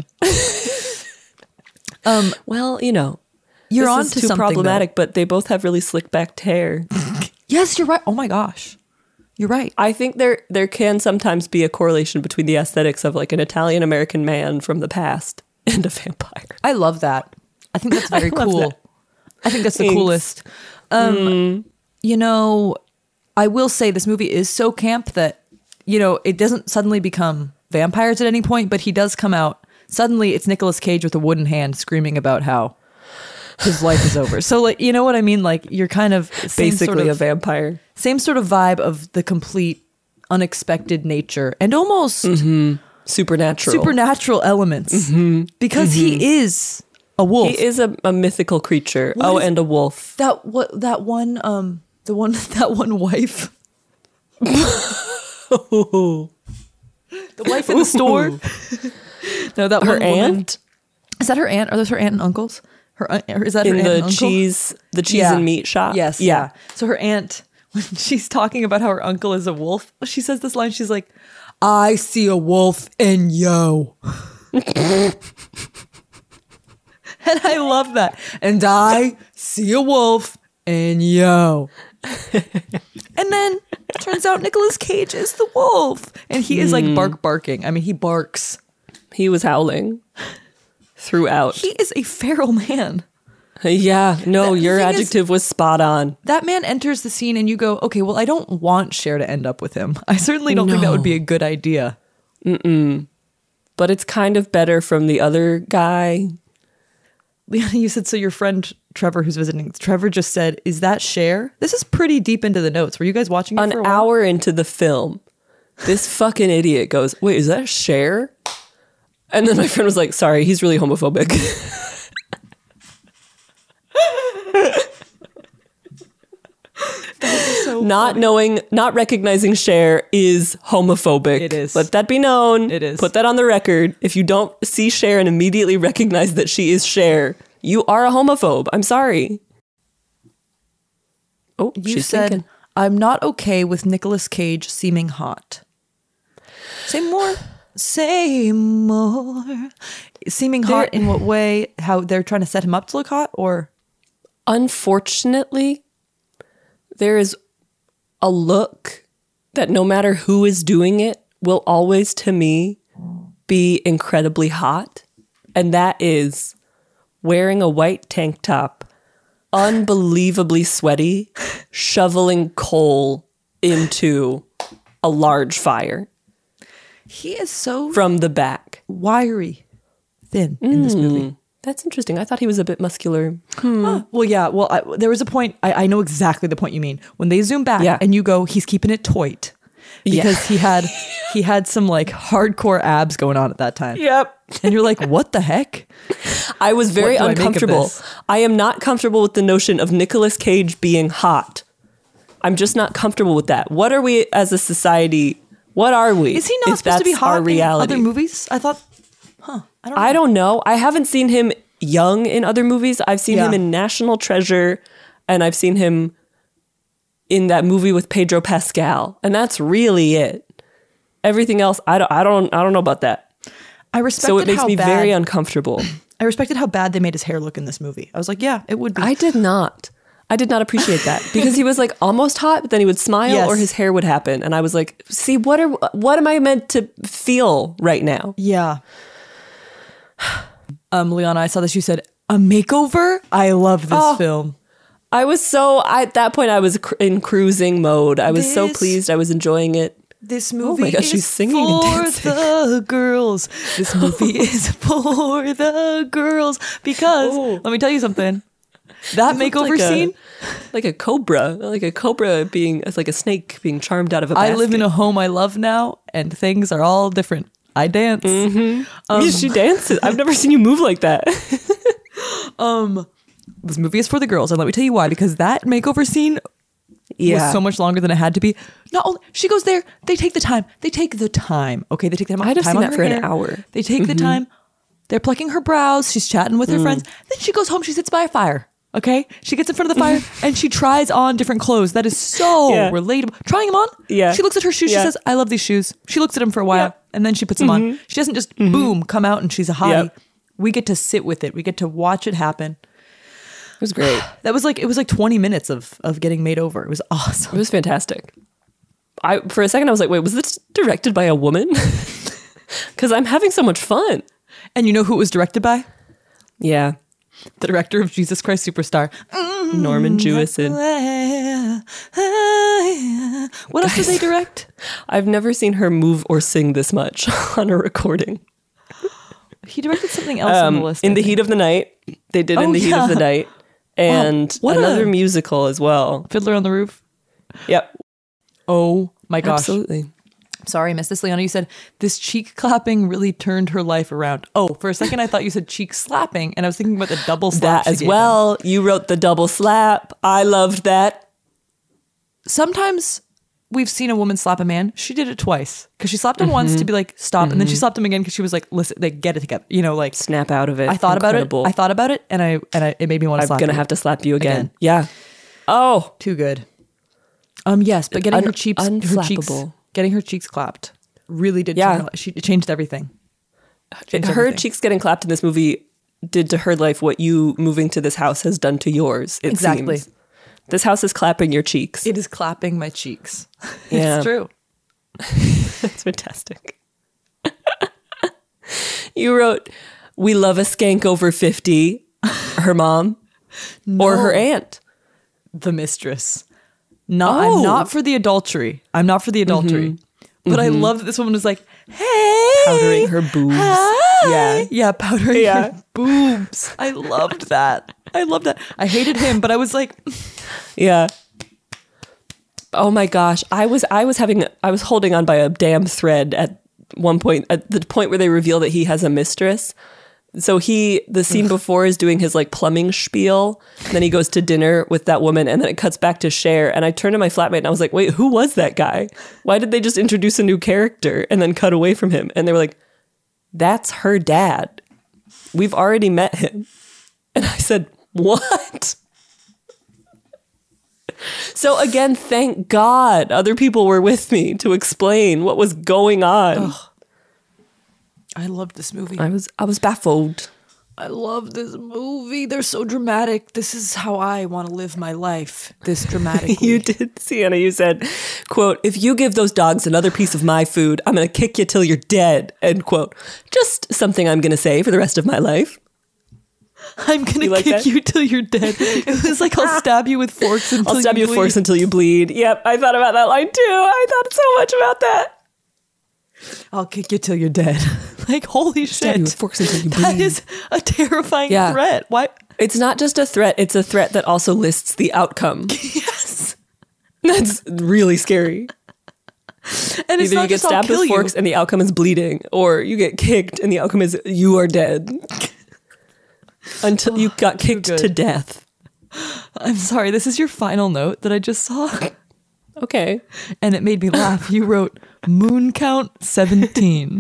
[SPEAKER 8] um,
[SPEAKER 9] well, you know,
[SPEAKER 8] you're
[SPEAKER 9] this
[SPEAKER 8] on
[SPEAKER 9] is
[SPEAKER 8] to
[SPEAKER 9] too
[SPEAKER 8] something
[SPEAKER 9] problematic, but they both have really slick-backed hair.
[SPEAKER 8] Yes, you're right. Oh my gosh. You're right.
[SPEAKER 9] I think there there can sometimes be a correlation between the aesthetics of like an Italian-American man from the past and a vampire.
[SPEAKER 8] I love that. I think that's very
[SPEAKER 9] I love
[SPEAKER 8] cool.
[SPEAKER 9] that.
[SPEAKER 8] I think that's
[SPEAKER 9] Thanks.
[SPEAKER 8] the coolest. Um,
[SPEAKER 9] Mm.
[SPEAKER 8] You know, I will say this movie is so camp that, you know, it doesn't suddenly become vampires at any point, but he does come out. Suddenly it's Nicolas Cage with a wooden hand screaming about how his life is over. So, like, you know what I mean? Like, you're kind of same
[SPEAKER 9] Basically
[SPEAKER 8] sort of,
[SPEAKER 9] a vampire.
[SPEAKER 8] Same sort of vibe of the complete unexpected nature and almost
[SPEAKER 9] supernatural
[SPEAKER 8] supernatural elements because he is a wolf.
[SPEAKER 9] He is a, a mythical creature.
[SPEAKER 8] What
[SPEAKER 9] oh,
[SPEAKER 8] is-
[SPEAKER 9] and a wolf.
[SPEAKER 8] That what that one um the one that one wife. The wife in the store. No, that
[SPEAKER 9] Her
[SPEAKER 8] one woman.
[SPEAKER 9] aunt?
[SPEAKER 8] Is that her aunt? Are those her aunt and uncles? Her aunt- or is that her
[SPEAKER 9] In
[SPEAKER 8] aunt
[SPEAKER 9] the
[SPEAKER 8] and uncle?
[SPEAKER 9] cheese- the cheese and meat shop?
[SPEAKER 8] Yes,
[SPEAKER 9] Yeah.
[SPEAKER 8] yeah. So her aunt, when she's talking about how her uncle is a wolf, she says this line. She's like, "I see a wolf in you." And I love that. And I see a wolf in you. And then turns out Nicolas Cage is the wolf. And he is like
[SPEAKER 9] Mm.
[SPEAKER 8] bark barking. I mean, he barks.
[SPEAKER 9] He was howling throughout.
[SPEAKER 8] He is a feral man.
[SPEAKER 9] Yeah, no,
[SPEAKER 8] The- the
[SPEAKER 9] your
[SPEAKER 8] thing is-
[SPEAKER 9] adjective was spot on.
[SPEAKER 8] That man enters the scene and you go, okay, well, I don't want Cher to end up with him. I certainly don't think that would be a good idea.
[SPEAKER 9] Mm-mm. But it's kind of better from the other guy.
[SPEAKER 8] Liana, you said, so your friend Trevor who's visiting, Trevor just said, is that Cher? This is pretty deep into the notes. Were you guys watching it
[SPEAKER 9] An
[SPEAKER 8] for a while?
[SPEAKER 9] hour into the film, this fucking idiot goes, wait, is that Cher? And then my friend was like, sorry, he's really homophobic.
[SPEAKER 8] So
[SPEAKER 9] not
[SPEAKER 8] funny.
[SPEAKER 9] knowing, not recognizing Cher is homophobic.
[SPEAKER 8] It is.
[SPEAKER 9] Let that be known.
[SPEAKER 8] It is.
[SPEAKER 9] Put that on the record. If you don't see Cher and immediately recognize that she is Cher, you are a homophobe. I'm sorry. Oh,
[SPEAKER 8] You
[SPEAKER 9] she's
[SPEAKER 8] said,
[SPEAKER 9] thinking.
[SPEAKER 8] I'm not okay with Nicolas Cage seeming hot. Say more. Say more. Seeming hot in what way? How they're trying to set him up to look hot? Or
[SPEAKER 9] Unfortunately, there is a look that no matter who is doing it will always, to me, be incredibly hot. And that is wearing a white tank top, unbelievably sweaty, shoveling coal into a large fire
[SPEAKER 8] he is so
[SPEAKER 9] from the back.
[SPEAKER 8] wiry, thin in this movie.
[SPEAKER 9] That's interesting. I thought he was a bit muscular.
[SPEAKER 8] Huh. Well, yeah. Well, I, there was a point. I, I know exactly the point you mean when they zoom back
[SPEAKER 9] Yeah.
[SPEAKER 8] and you go, he's keeping it toit
[SPEAKER 9] Yeah.
[SPEAKER 8] because he had he had some like hardcore abs going on at that time.
[SPEAKER 9] Yep.
[SPEAKER 8] And you're like, what the heck?
[SPEAKER 9] I was very
[SPEAKER 8] What do I make of
[SPEAKER 9] uncomfortable.
[SPEAKER 8] this?
[SPEAKER 9] I am not comfortable with the notion of Nicolas Cage being hot. I'm just not comfortable with that. What are we as a society? What are we?
[SPEAKER 8] Is he not
[SPEAKER 9] if
[SPEAKER 8] supposed to be
[SPEAKER 9] that's
[SPEAKER 8] hot
[SPEAKER 9] our
[SPEAKER 8] in
[SPEAKER 9] reality?
[SPEAKER 8] other movies? I thought, huh? I don't know.
[SPEAKER 9] I don't know. I haven't seen him young in other movies. I've seen him
[SPEAKER 8] Yeah.
[SPEAKER 9] in National Treasure, and I've seen him in that movie with Pedro Pascal, and that's really it. Everything else, I don't, I don't, I don't know about that.
[SPEAKER 8] I respected
[SPEAKER 9] So it makes
[SPEAKER 8] how
[SPEAKER 9] me
[SPEAKER 8] bad,
[SPEAKER 9] very uncomfortable.
[SPEAKER 8] I respected how bad they made his hair look in this movie. I was like, yeah, it would be.
[SPEAKER 9] I did not. I did not appreciate that because he was like almost hot, but then he would smile
[SPEAKER 8] Yes.
[SPEAKER 9] or his hair would happen, and I was like, "See, what are what am I meant to feel right now?"
[SPEAKER 8] Yeah. Um, Liana, I saw this. You said a makeover. I love this
[SPEAKER 9] Oh.
[SPEAKER 8] film.
[SPEAKER 9] I was so I, at that point I was cr- in cruising mode. I was so
[SPEAKER 8] This-
[SPEAKER 9] pleased. I was enjoying it.
[SPEAKER 8] This
[SPEAKER 9] Oh
[SPEAKER 8] movie
[SPEAKER 9] my gosh,
[SPEAKER 8] is
[SPEAKER 9] she's singing and
[SPEAKER 8] for
[SPEAKER 9] dancing.
[SPEAKER 8] the girls. This movie is for the girls because let me tell you something. That
[SPEAKER 9] It looked
[SPEAKER 8] makeover
[SPEAKER 9] like a-
[SPEAKER 8] scene.
[SPEAKER 9] like a cobra, like a cobra being it's like a snake being charmed out of a basket.
[SPEAKER 8] I live in a home I love now, and things are all different. I dance.
[SPEAKER 9] Mm-hmm.
[SPEAKER 8] Um,
[SPEAKER 9] she dances. I've never seen you move like that.
[SPEAKER 8] um, this movie is for the girls, and let me tell you why. Because that makeover scene
[SPEAKER 9] Yeah.
[SPEAKER 8] was so much longer than it had to be. Not only she goes there, they take the time. They take the time. Okay, they take the time.
[SPEAKER 9] I'd have
[SPEAKER 8] time
[SPEAKER 9] seen
[SPEAKER 8] on
[SPEAKER 9] that
[SPEAKER 8] her
[SPEAKER 9] for an
[SPEAKER 8] hair.
[SPEAKER 9] hour.
[SPEAKER 8] They take the
[SPEAKER 9] Mhm.
[SPEAKER 8] time. They're plucking her brows. She's chatting with her
[SPEAKER 9] Mm.
[SPEAKER 8] friends. Then she goes home. She sits by a fire. Okay, she gets in front of the fire and she tries on different clothes. That is so
[SPEAKER 9] Yeah.
[SPEAKER 8] relatable. Trying them on.
[SPEAKER 9] Yeah.
[SPEAKER 8] She looks at her shoes.
[SPEAKER 9] Yeah.
[SPEAKER 8] She says, "I love these shoes." She looks at them for a while and then she puts them on.
[SPEAKER 9] Mhm.
[SPEAKER 8] She doesn't just boom come out and she's a hottie.
[SPEAKER 9] Yep.
[SPEAKER 8] We get to sit with it. We get to watch it happen.
[SPEAKER 9] It was great.
[SPEAKER 8] That was like it was like twenty minutes of of getting made over. It was awesome.
[SPEAKER 9] It was fantastic. I for a second I was like, wait, was this directed by a woman? Because I'm having so much fun.
[SPEAKER 8] And you know who it was directed by?
[SPEAKER 9] Yeah,
[SPEAKER 8] the director of Jesus Christ Superstar,
[SPEAKER 9] Norman Jewison.
[SPEAKER 8] What else did they direct?
[SPEAKER 9] I've never seen her move or sing this much on a recording.
[SPEAKER 8] He directed something else on
[SPEAKER 9] Um,
[SPEAKER 8] the list.
[SPEAKER 9] in
[SPEAKER 8] I
[SPEAKER 9] the
[SPEAKER 8] think.
[SPEAKER 9] heat of the night, they did
[SPEAKER 8] Oh,
[SPEAKER 9] in the heat of the
[SPEAKER 8] yeah.
[SPEAKER 9] night, and
[SPEAKER 8] Wow, what
[SPEAKER 9] another
[SPEAKER 8] a-
[SPEAKER 9] musical as well.
[SPEAKER 8] Fiddler on the Roof.
[SPEAKER 9] Yep.
[SPEAKER 8] Oh my gosh.
[SPEAKER 9] Absolutely.
[SPEAKER 8] Sorry, I missed this, Liana. You said this cheek clapping really turned her life around. Oh, for a second I thought you said cheek slapping, and I was thinking about the double slap.
[SPEAKER 9] That
[SPEAKER 8] she
[SPEAKER 9] as
[SPEAKER 8] gave him.
[SPEAKER 9] well. You wrote the double slap. I loved that.
[SPEAKER 8] Sometimes we've seen a woman slap a man. She did it twice because she slapped him once to be like stop, and then she
[SPEAKER 9] Mhm.
[SPEAKER 8] slapped him again because she was like, "Listen, like get it together." You know, like
[SPEAKER 9] snap out of it.
[SPEAKER 8] I thought
[SPEAKER 9] Incredible.
[SPEAKER 8] about it. I thought about it, and I and I, it made me want to
[SPEAKER 9] I'm
[SPEAKER 8] slap.
[SPEAKER 9] gonna
[SPEAKER 8] you.
[SPEAKER 9] have to slap you again.
[SPEAKER 8] Again.
[SPEAKER 9] Yeah. Oh,
[SPEAKER 8] too good. Um, yes, but getting
[SPEAKER 9] Un-
[SPEAKER 8] her cheeks, her cheeks,
[SPEAKER 9] unflappable.
[SPEAKER 8] getting her cheeks clapped really did.
[SPEAKER 9] Yeah.
[SPEAKER 8] Turn her, life. She it changed everything. Changed
[SPEAKER 9] her
[SPEAKER 8] everything.
[SPEAKER 9] cheeks getting clapped in this movie did to her life what you moving to this house has done to yours. It
[SPEAKER 8] Exactly.
[SPEAKER 9] seems. This house is clapping your cheeks.
[SPEAKER 8] It is clapping my cheeks.
[SPEAKER 9] Yeah.
[SPEAKER 8] It's true.
[SPEAKER 9] That's fantastic. You wrote, we love a skank over fifty, her mom,
[SPEAKER 8] No.
[SPEAKER 9] or her aunt.
[SPEAKER 8] The mistress. No,
[SPEAKER 9] Oh.
[SPEAKER 8] I'm not for the adultery. I'm not for the adultery.
[SPEAKER 9] Mhm.
[SPEAKER 8] But I
[SPEAKER 9] Mhm.
[SPEAKER 8] love that this woman was like, hey.
[SPEAKER 9] Powdering her boobs.
[SPEAKER 8] Hi.
[SPEAKER 9] Yeah.
[SPEAKER 8] Yeah, powdering
[SPEAKER 9] Yeah.
[SPEAKER 8] her boobs. I loved that. I loved that. I hated him, but I was like,
[SPEAKER 9] Yeah. Oh my gosh. I was I was having I was holding on by a damn thread at one point, at the point where they reveal that he has a mistress. So he, the scene before is doing his like plumbing spiel. And then he goes to dinner with that woman, and then it cuts back to Cher. And I turned to my flatmate and I was like, wait, who was that guy? Why did they just introduce a new character and then cut away from him? And they were like, that's her dad. We've already met him. And I said, what? So again, thank God other people were with me to explain what was going on.
[SPEAKER 8] Ugh. I loved this movie.
[SPEAKER 9] I was I was baffled.
[SPEAKER 8] I love this movie. They're so dramatic. This is how I want to live my life. This dramatically.
[SPEAKER 9] You did, Sienna. You said, quote, if you give those dogs another piece of my food, I'm going to kick you till you're dead, end quote. Just something I'm going to say for the rest of my life.
[SPEAKER 8] I'm going to
[SPEAKER 9] like
[SPEAKER 8] kick
[SPEAKER 9] that?
[SPEAKER 8] you till you're dead. It was like, I'll stab you with forks until
[SPEAKER 9] I'll stab
[SPEAKER 8] you
[SPEAKER 9] you with
[SPEAKER 8] bleed.
[SPEAKER 9] forks until you bleed. Yep, I thought about that line too. I thought so much about that.
[SPEAKER 8] I'll kick you till you're dead. Like, holy
[SPEAKER 9] Stab
[SPEAKER 8] shit.
[SPEAKER 9] you with forks until you
[SPEAKER 8] That
[SPEAKER 9] bleed.
[SPEAKER 8] is a terrifying
[SPEAKER 9] Yeah.
[SPEAKER 8] threat. Why?
[SPEAKER 9] It's not just a threat, it's a threat that also lists the outcome.
[SPEAKER 8] Yes.
[SPEAKER 9] That's really scary.
[SPEAKER 8] And it's
[SPEAKER 9] Either
[SPEAKER 8] not
[SPEAKER 9] you get
[SPEAKER 8] just I'll
[SPEAKER 9] stabbed
[SPEAKER 8] kill
[SPEAKER 9] with
[SPEAKER 8] you.
[SPEAKER 9] forks and the outcome is bleeding, or you get kicked and the outcome is you are dead. Until you got kicked to death.
[SPEAKER 8] I'm sorry, this is your final note that I just saw.
[SPEAKER 9] Okay.
[SPEAKER 8] And it made me laugh. You wrote moon count seventeen.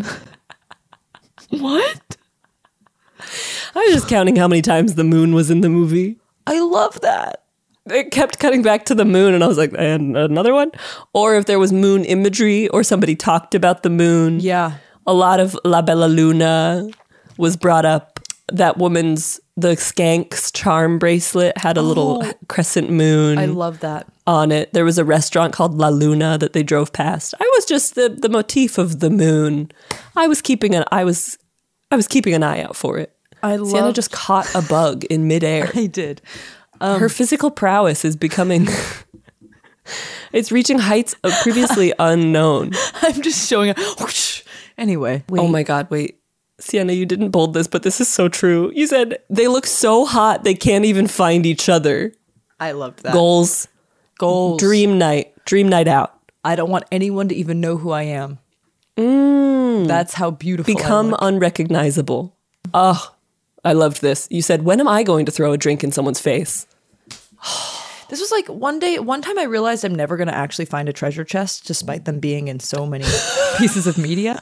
[SPEAKER 8] What?
[SPEAKER 9] I was just counting how many times the moon was in the movie.
[SPEAKER 8] I love that.
[SPEAKER 9] It kept cutting back to the moon, and I was like, and another one? Or if there was moon imagery, or somebody talked about the moon.
[SPEAKER 8] Yeah.
[SPEAKER 9] A lot of La Bella Luna was brought up. That woman's, the Skanks charm bracelet had a little
[SPEAKER 8] Oh.
[SPEAKER 9] crescent moon.
[SPEAKER 8] I love that.
[SPEAKER 9] On it. There was a restaurant called La Luna that they drove past. I was just the, the motif of the moon. I was keeping an I was I was keeping an eye out for it.
[SPEAKER 8] I
[SPEAKER 9] Sienna
[SPEAKER 8] love.
[SPEAKER 9] just caught a bug in midair.
[SPEAKER 8] I did. Um,
[SPEAKER 9] Her physical prowess is becoming it's reaching heights of previously unknown.
[SPEAKER 8] I'm just showing up. Whoosh. Anyway. Wait.
[SPEAKER 9] Oh my God, wait. Sienna, you didn't bold this, but this is so true. You said they look so hot they can't even find each other.
[SPEAKER 8] I loved that.
[SPEAKER 9] Goals.
[SPEAKER 8] Goals.
[SPEAKER 9] Dream night. Dream night out.
[SPEAKER 8] I don't want anyone to even know who I am.
[SPEAKER 9] Mm.
[SPEAKER 8] That's how beautiful I
[SPEAKER 9] Become
[SPEAKER 8] look.
[SPEAKER 9] unrecognizable. Oh, I loved this. You said, when am I going to throw a drink in someone's face?
[SPEAKER 8] This was like one day, one time I realized I'm never going to actually find a treasure chest, despite them being in so many pieces of media.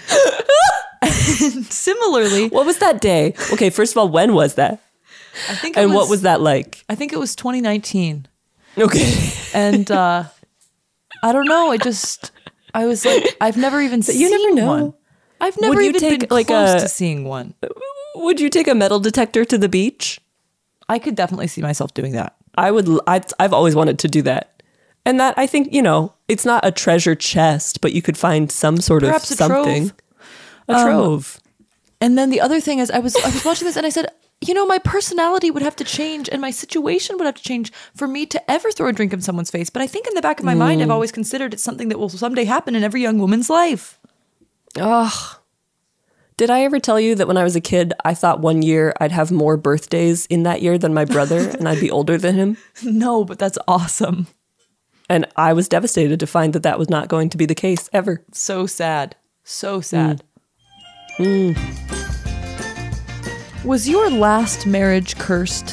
[SPEAKER 8] And similarly,
[SPEAKER 9] What was that day? Okay, first of all, when was that?
[SPEAKER 8] I think it
[SPEAKER 9] And
[SPEAKER 8] was,
[SPEAKER 9] what was that like?
[SPEAKER 8] I think it was twenty nineteen.
[SPEAKER 9] Okay.
[SPEAKER 8] And uh, I don't know. I just, I was like, I've never even seen
[SPEAKER 9] you never know.
[SPEAKER 8] one. I've never
[SPEAKER 9] Would you
[SPEAKER 8] even
[SPEAKER 9] take,
[SPEAKER 8] been
[SPEAKER 9] like,
[SPEAKER 8] close
[SPEAKER 9] a-
[SPEAKER 8] to seeing one.
[SPEAKER 9] Would you take a metal detector to the beach?
[SPEAKER 8] I could definitely see myself doing that.
[SPEAKER 9] I would. I, I've always wanted to do that. And that, I think, you know, it's not a treasure chest, but you could find some sort
[SPEAKER 8] Perhaps a
[SPEAKER 9] of something.
[SPEAKER 8] trove.
[SPEAKER 9] A
[SPEAKER 8] Um,
[SPEAKER 9] trove.
[SPEAKER 8] And then the other thing is, I was I was watching this and I said, you know, my personality would have to change and my situation would have to change for me to ever throw a drink in someone's face. But I think in the back of my mind, I've
[SPEAKER 9] Mm.
[SPEAKER 8] always considered it's something that will someday happen in every young woman's life.
[SPEAKER 9] Ugh. Did I ever tell you that when I was a kid, I thought one year I'd have more birthdays in that year than my brother and I'd be older than him?
[SPEAKER 8] No, but that's awesome.
[SPEAKER 9] And I was devastated to find that that was not going to be the case ever.
[SPEAKER 8] So sad. So sad.
[SPEAKER 9] Mm.
[SPEAKER 8] Was your last marriage cursed?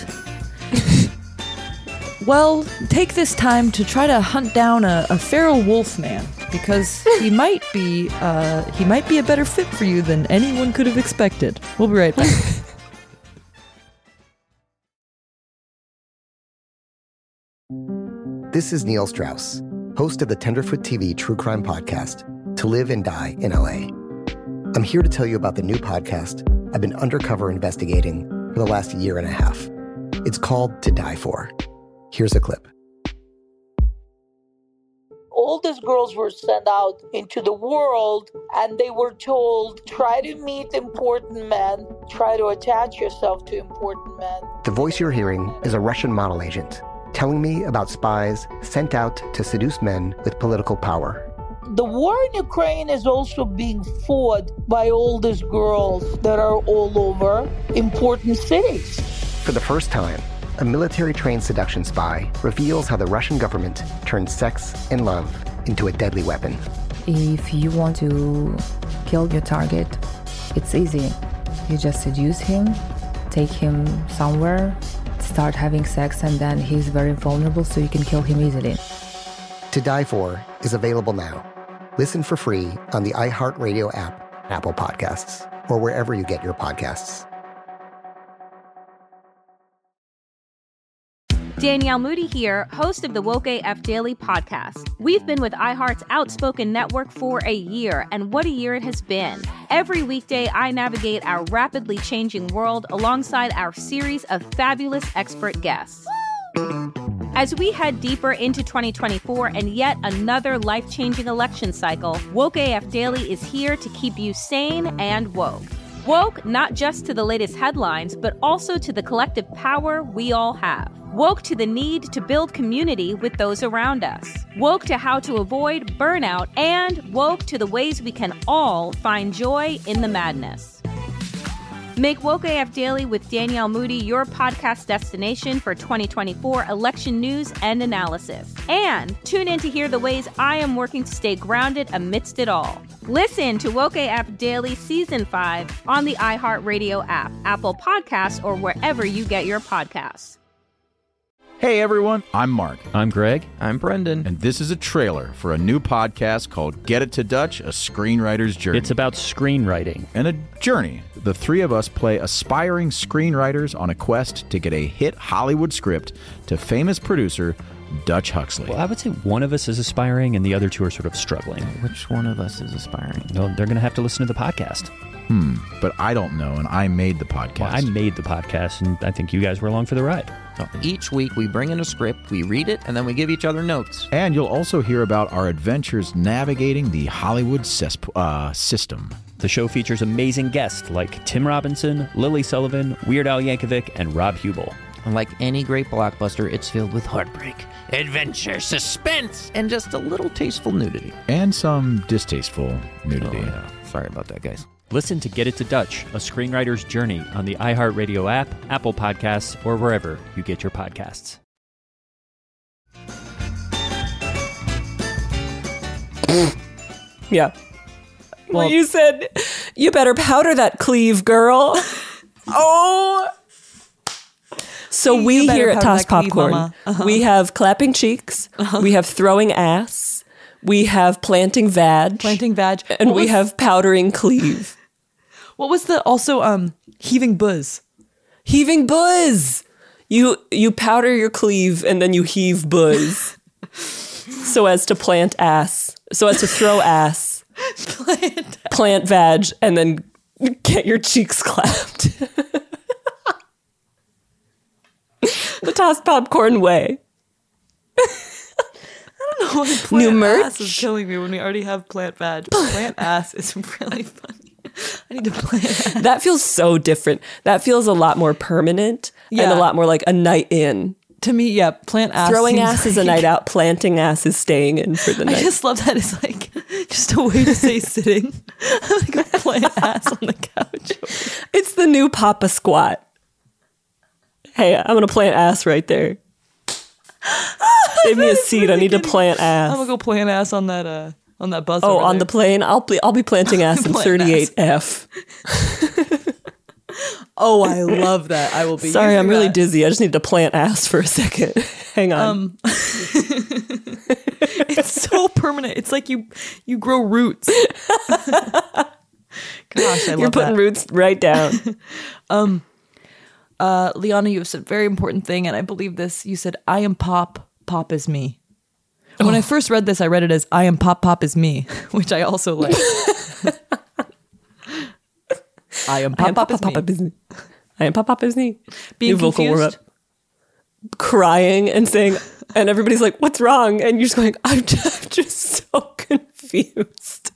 [SPEAKER 8] Well, take this time to try to hunt down a, a feral wolf man, because he might be uh, he might be a better fit for you than anyone could have expected. We'll be right back.
[SPEAKER 12] This is Neil Strauss, host of the Tenderfoot T V true crime podcast, To Live and Die in L A. I'm here to tell you about the new podcast I've been undercover investigating for the last year and a half. It's called To Die For. Here's a clip.
[SPEAKER 13] these girls were sent out into the world and they were told, try to meet important men, try to attach yourself to important men.
[SPEAKER 12] The voice you're hearing is a Russian model agent telling me about spies sent out to seduce men with political power.
[SPEAKER 13] The war in Ukraine is also being fought by all these girls that are all over important cities.
[SPEAKER 12] For the first time, a military-trained seduction spy reveals how the Russian government turned sex and love into a deadly weapon.
[SPEAKER 14] If you want to kill your target, it's easy. You just seduce him, take him somewhere, start having sex, and then he's very vulnerable, so you can kill him easily.
[SPEAKER 12] To Die For is available now. Listen for free on the iHeartRadio app, Apple Podcasts, or wherever you get your podcasts.
[SPEAKER 21] Danielle Moody here, host of the Woke A F Daily podcast. We've been with iHeart's Outspoken Network for a year, and what a year it has been. Every weekday, I navigate our rapidly changing world alongside our series of fabulous expert guests. As we head deeper into twenty twenty-four and yet another life-changing election cycle, Woke A F Daily is here to keep you sane and woke. Woke not just to the latest headlines, but also to the collective power we all have. Woke to the need to build community with those around us. Woke to how to avoid burnout, and woke to the ways we can all find joy in the madness. Make Woke A F Daily with Danielle Moody your podcast destination for twenty twenty-four election news and analysis. And tune in to hear the ways I am working to stay grounded amidst it all. Listen to Woke A F Daily Season five on the iHeartRadio app, Apple Podcasts, or wherever you get your podcasts.
[SPEAKER 1] Hey everyone, I'm Mark.
[SPEAKER 2] I'm Greg.
[SPEAKER 3] I'm Brendan.
[SPEAKER 1] And this is a trailer for a new podcast called Get It to Dutch, A Screenwriter's Journey.
[SPEAKER 2] It's about screenwriting.
[SPEAKER 1] And a journey. The three of us play aspiring screenwriters on a quest to get a hit Hollywood script to famous producer Dutch Huxley.
[SPEAKER 2] Well, I would say one of us is aspiring and the other two are sort of struggling.
[SPEAKER 3] Which one of us is aspiring?
[SPEAKER 2] Well, they're going to have to listen to the podcast.
[SPEAKER 1] Hmm, but I don't know, and I made the podcast.
[SPEAKER 2] Well, I made the podcast, and I think you guys were along for the ride.
[SPEAKER 3] So each week we bring in a script, we read it, and then we give each other notes.
[SPEAKER 1] And you'll also hear about our adventures navigating the Hollywood cesp- uh, system.
[SPEAKER 2] The show features amazing guests like Tim Robinson, Lily Sullivan, Weird Al Yankovic, and Rob Hubel.
[SPEAKER 3] And like any great blockbuster, it's filled with heartbreak, adventure, suspense, and just a little tasteful nudity.
[SPEAKER 1] And some distasteful nudity.
[SPEAKER 3] Oh, yeah. Sorry about that, guys.
[SPEAKER 2] Listen to Get It to Dutch, A Screenwriter's Journey on the iHeartRadio app, Apple Podcasts, or wherever you get your podcasts.
[SPEAKER 9] Yeah. Well, you said, you better powder that cleave, girl. Oh. So
[SPEAKER 8] You
[SPEAKER 9] we
[SPEAKER 8] better
[SPEAKER 9] here at
[SPEAKER 8] powder
[SPEAKER 9] Toss
[SPEAKER 8] that cleave,
[SPEAKER 9] Popcorn,
[SPEAKER 8] mama. Uh-huh.
[SPEAKER 9] we have clapping cheeks,
[SPEAKER 8] Uh-huh.
[SPEAKER 9] we have throwing ass, we have planting vag,
[SPEAKER 8] Planting vag.
[SPEAKER 9] and
[SPEAKER 8] What
[SPEAKER 9] we
[SPEAKER 8] was-
[SPEAKER 9] have powdering cleave.
[SPEAKER 8] What was the also um heaving buzz?
[SPEAKER 9] Heaving buzz. You you powder your cleave and then you heave buzz. So as to plant ass. So as to throw ass.
[SPEAKER 8] Plant.
[SPEAKER 9] Plant vag and then get your cheeks clapped. The Toss Popcorn way.
[SPEAKER 8] I don't know why plant
[SPEAKER 9] New merch?
[SPEAKER 8] ass is killing me when we already have plant vag. Plant ass is really funny. I need to plant ass.
[SPEAKER 9] That feels so different. That feels a lot more permanent and
[SPEAKER 8] Yeah.
[SPEAKER 9] a lot more like a night in.
[SPEAKER 8] To me, yeah, plant ass.
[SPEAKER 9] Throwing
[SPEAKER 8] seems
[SPEAKER 9] ass is a
[SPEAKER 8] like-
[SPEAKER 9] night out. Planting ass is staying in for the
[SPEAKER 8] I
[SPEAKER 9] night.
[SPEAKER 8] just love that it's like just a way to say sitting. Like a plant ass on the couch.
[SPEAKER 9] It's the new Papa Squat. Hey, I'm going to plant ass right there. Save me a seat. I need to plant ass.
[SPEAKER 8] I'm gonna go plant ass on that uh on that bus.
[SPEAKER 9] Oh,
[SPEAKER 8] over
[SPEAKER 9] on
[SPEAKER 8] there.
[SPEAKER 9] the plane? I'll be, I'll be planting ass in
[SPEAKER 8] Plant
[SPEAKER 9] thirty-eight F.
[SPEAKER 8] Oh, I love that. I will be.
[SPEAKER 9] Sorry,
[SPEAKER 8] using
[SPEAKER 9] I'm really
[SPEAKER 8] that.
[SPEAKER 9] dizzy. I just need to plant ass for a second. Hang on.
[SPEAKER 8] Um, it's so permanent. It's like you you grow roots. Gosh, I love
[SPEAKER 9] You're putting
[SPEAKER 8] that.
[SPEAKER 9] roots right down.
[SPEAKER 8] Um, uh, Liana, you have said a very important thing, and I believe this. You said, "I am pop, pop is me." When I first read this, I read it as "I am pop, pop is me," which I also like. I am pop, pop, pop, is me.
[SPEAKER 9] I am pop, pop is me.
[SPEAKER 8] Being
[SPEAKER 9] New vocal warm up.
[SPEAKER 8] confused?
[SPEAKER 9] Crying and saying, and everybody's like, "What's wrong?" And you're just going, "I'm just, just so confused.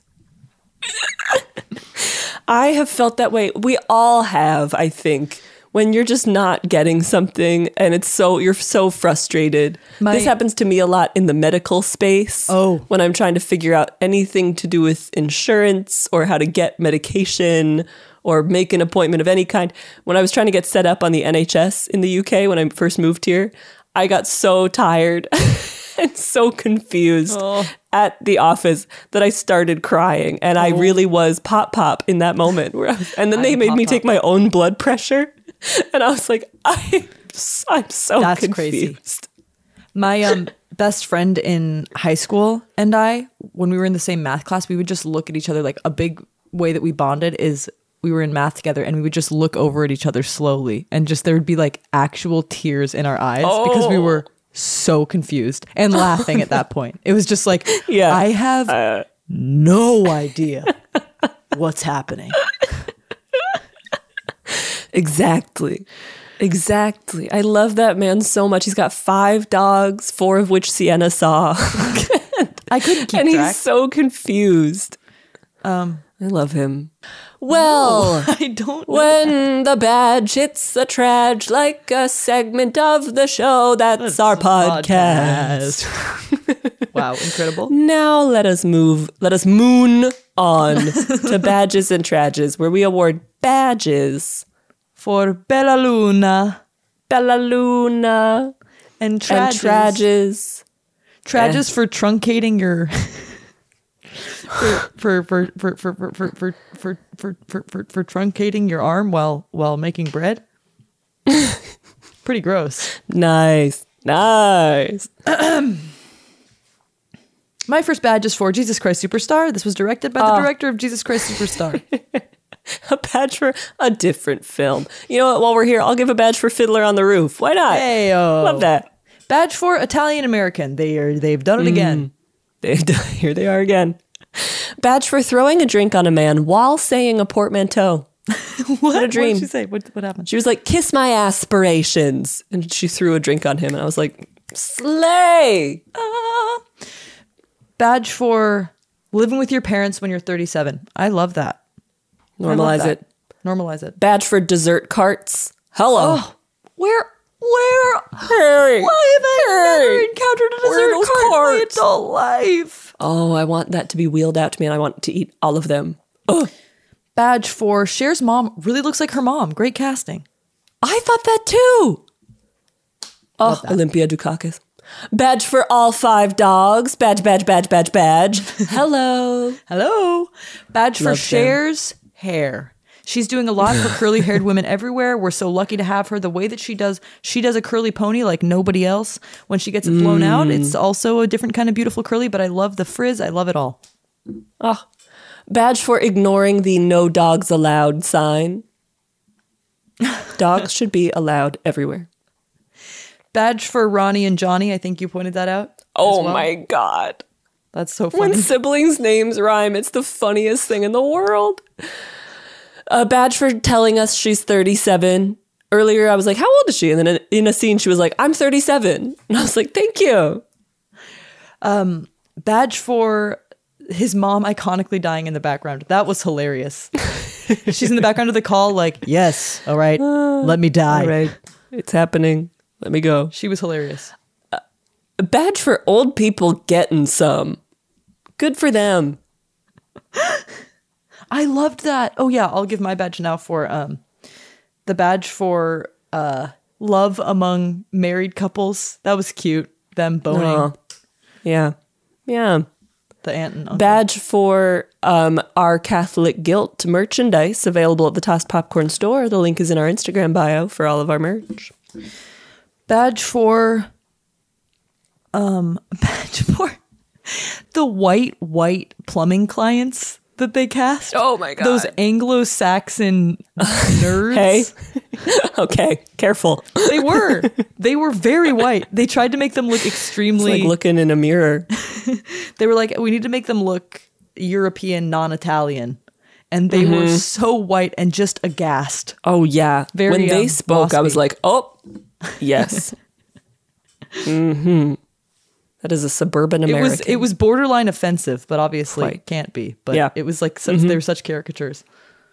[SPEAKER 9] I have felt that way. We all have, I think, when you're just not getting something and it's so, you're so frustrated.
[SPEAKER 8] My-
[SPEAKER 9] this happens to me a lot in the medical space.
[SPEAKER 8] Oh.
[SPEAKER 9] When I'm trying to figure out anything to do with insurance or how to get medication or make an appointment of any kind. When I was trying to get set up on the N H S in the U K when I first moved here, I got so tired and so confused
[SPEAKER 8] Oh.
[SPEAKER 9] at the office that I started crying. And I
[SPEAKER 8] Oh.
[SPEAKER 9] really was pop pop in that moment. Where I was, and then they
[SPEAKER 8] I'm
[SPEAKER 9] made me
[SPEAKER 8] pop-pop.
[SPEAKER 9] take my own blood pressure. And I was like, I, I'm so
[SPEAKER 8] That's
[SPEAKER 9] confused.
[SPEAKER 8] crazy. My um best friend in high school and I, when we were in the same math class, we would just look at each other. Like, a big way that we bonded is we were in math together and we would just look over at each other slowly, and just there would be like actual tears in our eyes because we
[SPEAKER 9] Oh.
[SPEAKER 8] were so confused and laughing at that point. It was just like,
[SPEAKER 9] Yeah.
[SPEAKER 8] I have
[SPEAKER 9] Uh,
[SPEAKER 8] no idea what's happening.
[SPEAKER 9] Exactly. Exactly. I love that man so much. He's got five dogs, four of which Sienna saw.
[SPEAKER 8] I couldn't keep
[SPEAKER 9] and
[SPEAKER 8] track.
[SPEAKER 9] he's so confused.
[SPEAKER 8] Um,
[SPEAKER 9] I love him. Well,
[SPEAKER 8] I don't know
[SPEAKER 9] when the badge hits a trage like a segment of the show, that's, our podcast.
[SPEAKER 8] Wow, incredible.
[SPEAKER 9] Now let us move, let us moon on to badges and trages, where we award badges
[SPEAKER 8] For Bella Luna.
[SPEAKER 9] Bella Luna
[SPEAKER 8] And
[SPEAKER 9] and
[SPEAKER 8] trages.
[SPEAKER 9] trages.
[SPEAKER 8] Trages for truncating your for for for for for for for for for for for for truncating your arm while while making bread. Pretty gross.
[SPEAKER 9] Nice. Nice.
[SPEAKER 8] My first badge is for Jesus Christ Superstar. This was directed by the
[SPEAKER 9] Ah.
[SPEAKER 8] director of Jesus Christ Superstar.
[SPEAKER 9] A badge for a different film. You know what? While we're here, I'll give a badge for Fiddler on the Roof. Why not?
[SPEAKER 8] Hey, oh.
[SPEAKER 9] Love that.
[SPEAKER 8] Badge for Italian American. They are they've done it again.
[SPEAKER 9] They've done, here they are again. Badge for throwing a drink on a man while saying a portmanteau.
[SPEAKER 8] What
[SPEAKER 9] a dream.
[SPEAKER 8] What did she say? What what happened?
[SPEAKER 9] She was like, "Kiss my aspirations," and she threw a drink on him, and I was like, "Slay!"
[SPEAKER 8] Ah. Badge for living with your parents when you're thirty-seven. I love that. I love
[SPEAKER 9] Normalize
[SPEAKER 8] that.
[SPEAKER 9] it.
[SPEAKER 8] Normalize it.
[SPEAKER 9] Badge for dessert carts. Hello.
[SPEAKER 8] Oh, where where
[SPEAKER 9] Harry.
[SPEAKER 8] why have I never encountered a
[SPEAKER 9] Where are
[SPEAKER 8] dessert
[SPEAKER 9] those
[SPEAKER 8] cart in my
[SPEAKER 9] carts?
[SPEAKER 8] adult life?
[SPEAKER 9] Oh, I want that to be wheeled out to me, and I want to eat all of them. Ugh.
[SPEAKER 8] Badge for Cher's mom really looks like her mom. Great casting.
[SPEAKER 9] I thought that too. Oh,
[SPEAKER 8] that.
[SPEAKER 9] Olympia Dukakis. Badge for all five dogs. Badge, badge, badge, badge, badge. Hello.
[SPEAKER 8] Hello. Badge for
[SPEAKER 9] Love them.
[SPEAKER 8] Cher's hair. She's doing a lot for curly haired women everywhere. We're so lucky to have her. The way that she does, she does a curly pony like nobody else. When she gets it blown out, it's also a different kind of beautiful curly, but I love the frizz. I love it all.
[SPEAKER 9] Oh. Badge for ignoring the no dogs allowed sign. Dogs should be allowed everywhere.
[SPEAKER 8] Badge for Ronnie and Johnny. I think you pointed that out.
[SPEAKER 9] Oh
[SPEAKER 8] as well.
[SPEAKER 9] my God.
[SPEAKER 8] That's so funny.
[SPEAKER 9] When siblings' names rhyme, it's the funniest thing in the world. A badge for telling us she's thirty-seven. Earlier, I was like, how old is she? And then in- in a scene, she was like, I'm thirty-seven. And I was like, thank you.
[SPEAKER 8] Um, badge for his mom iconically dying in the background. That was hilarious. She's in the background of the call like, yes, all right, let me die.
[SPEAKER 9] All right, it's happening. Let me go.
[SPEAKER 8] She was hilarious.
[SPEAKER 9] A badge for old people getting some. Good for them.
[SPEAKER 8] I loved that. Oh yeah, I'll give my badge now for um the badge for uh love among married couples. That was cute. Them boning.
[SPEAKER 9] Aw. Yeah. Yeah.
[SPEAKER 8] The aunt and uncle.
[SPEAKER 9] Badge for um, our Catholic Guilt merchandise available at the Tossed Popcorn store. The link is in our Instagram bio for all of our merch.
[SPEAKER 8] Badge for um badge for the white white plumbing clients that they cast.
[SPEAKER 9] Oh my God.
[SPEAKER 8] Those Anglo-Saxon nerds.
[SPEAKER 9] Hey. Okay, careful.
[SPEAKER 8] They were. They were very white. They tried to make them look extremely
[SPEAKER 9] It's like looking in a mirror.
[SPEAKER 8] They were like, we need to make them look European, non-Italian. And they were
[SPEAKER 9] Mhm.
[SPEAKER 8] so white and just aghast.
[SPEAKER 9] Oh yeah.
[SPEAKER 8] Very,
[SPEAKER 9] when they
[SPEAKER 8] um,
[SPEAKER 9] spoke, I was
[SPEAKER 8] waspy.
[SPEAKER 9] like, oh, yes. Mm-hmm. That is a suburban
[SPEAKER 8] It
[SPEAKER 9] American.
[SPEAKER 8] was it was borderline offensive, but obviously
[SPEAKER 9] Quite.
[SPEAKER 8] it can't be. But
[SPEAKER 9] Yeah.
[SPEAKER 8] it was like such,
[SPEAKER 9] Mhm.
[SPEAKER 8] they were such caricatures.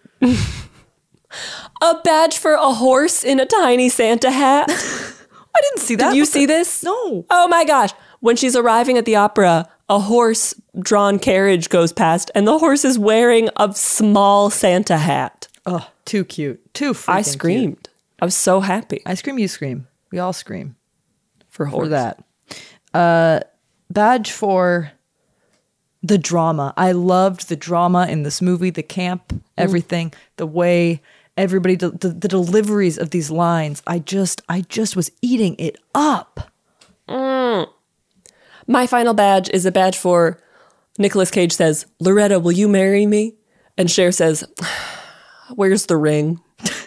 [SPEAKER 9] A badge for a horse in a tiny Santa hat.
[SPEAKER 8] I didn't see that.
[SPEAKER 9] Did you
[SPEAKER 8] What
[SPEAKER 9] see
[SPEAKER 8] the-
[SPEAKER 9] this?
[SPEAKER 8] No.
[SPEAKER 9] Oh my gosh. When she's arriving at the opera, a horse-drawn carriage goes past, and the horse is wearing a small Santa hat.
[SPEAKER 8] Oh, too cute. Too freaking
[SPEAKER 9] I screamed.
[SPEAKER 8] cute.
[SPEAKER 9] I was so happy.
[SPEAKER 8] I scream, you scream. We all scream.
[SPEAKER 9] For horse.
[SPEAKER 8] For that. Uh, badge for the drama. I loved the drama in this movie, the camp, everything, the way everybody, the, the, the deliveries of these lines. I just, I just was eating it up.
[SPEAKER 9] Mm. My final badge is a badge for Nicolas Cage says, Loretta, will you marry me? And Cher says, where's the ring?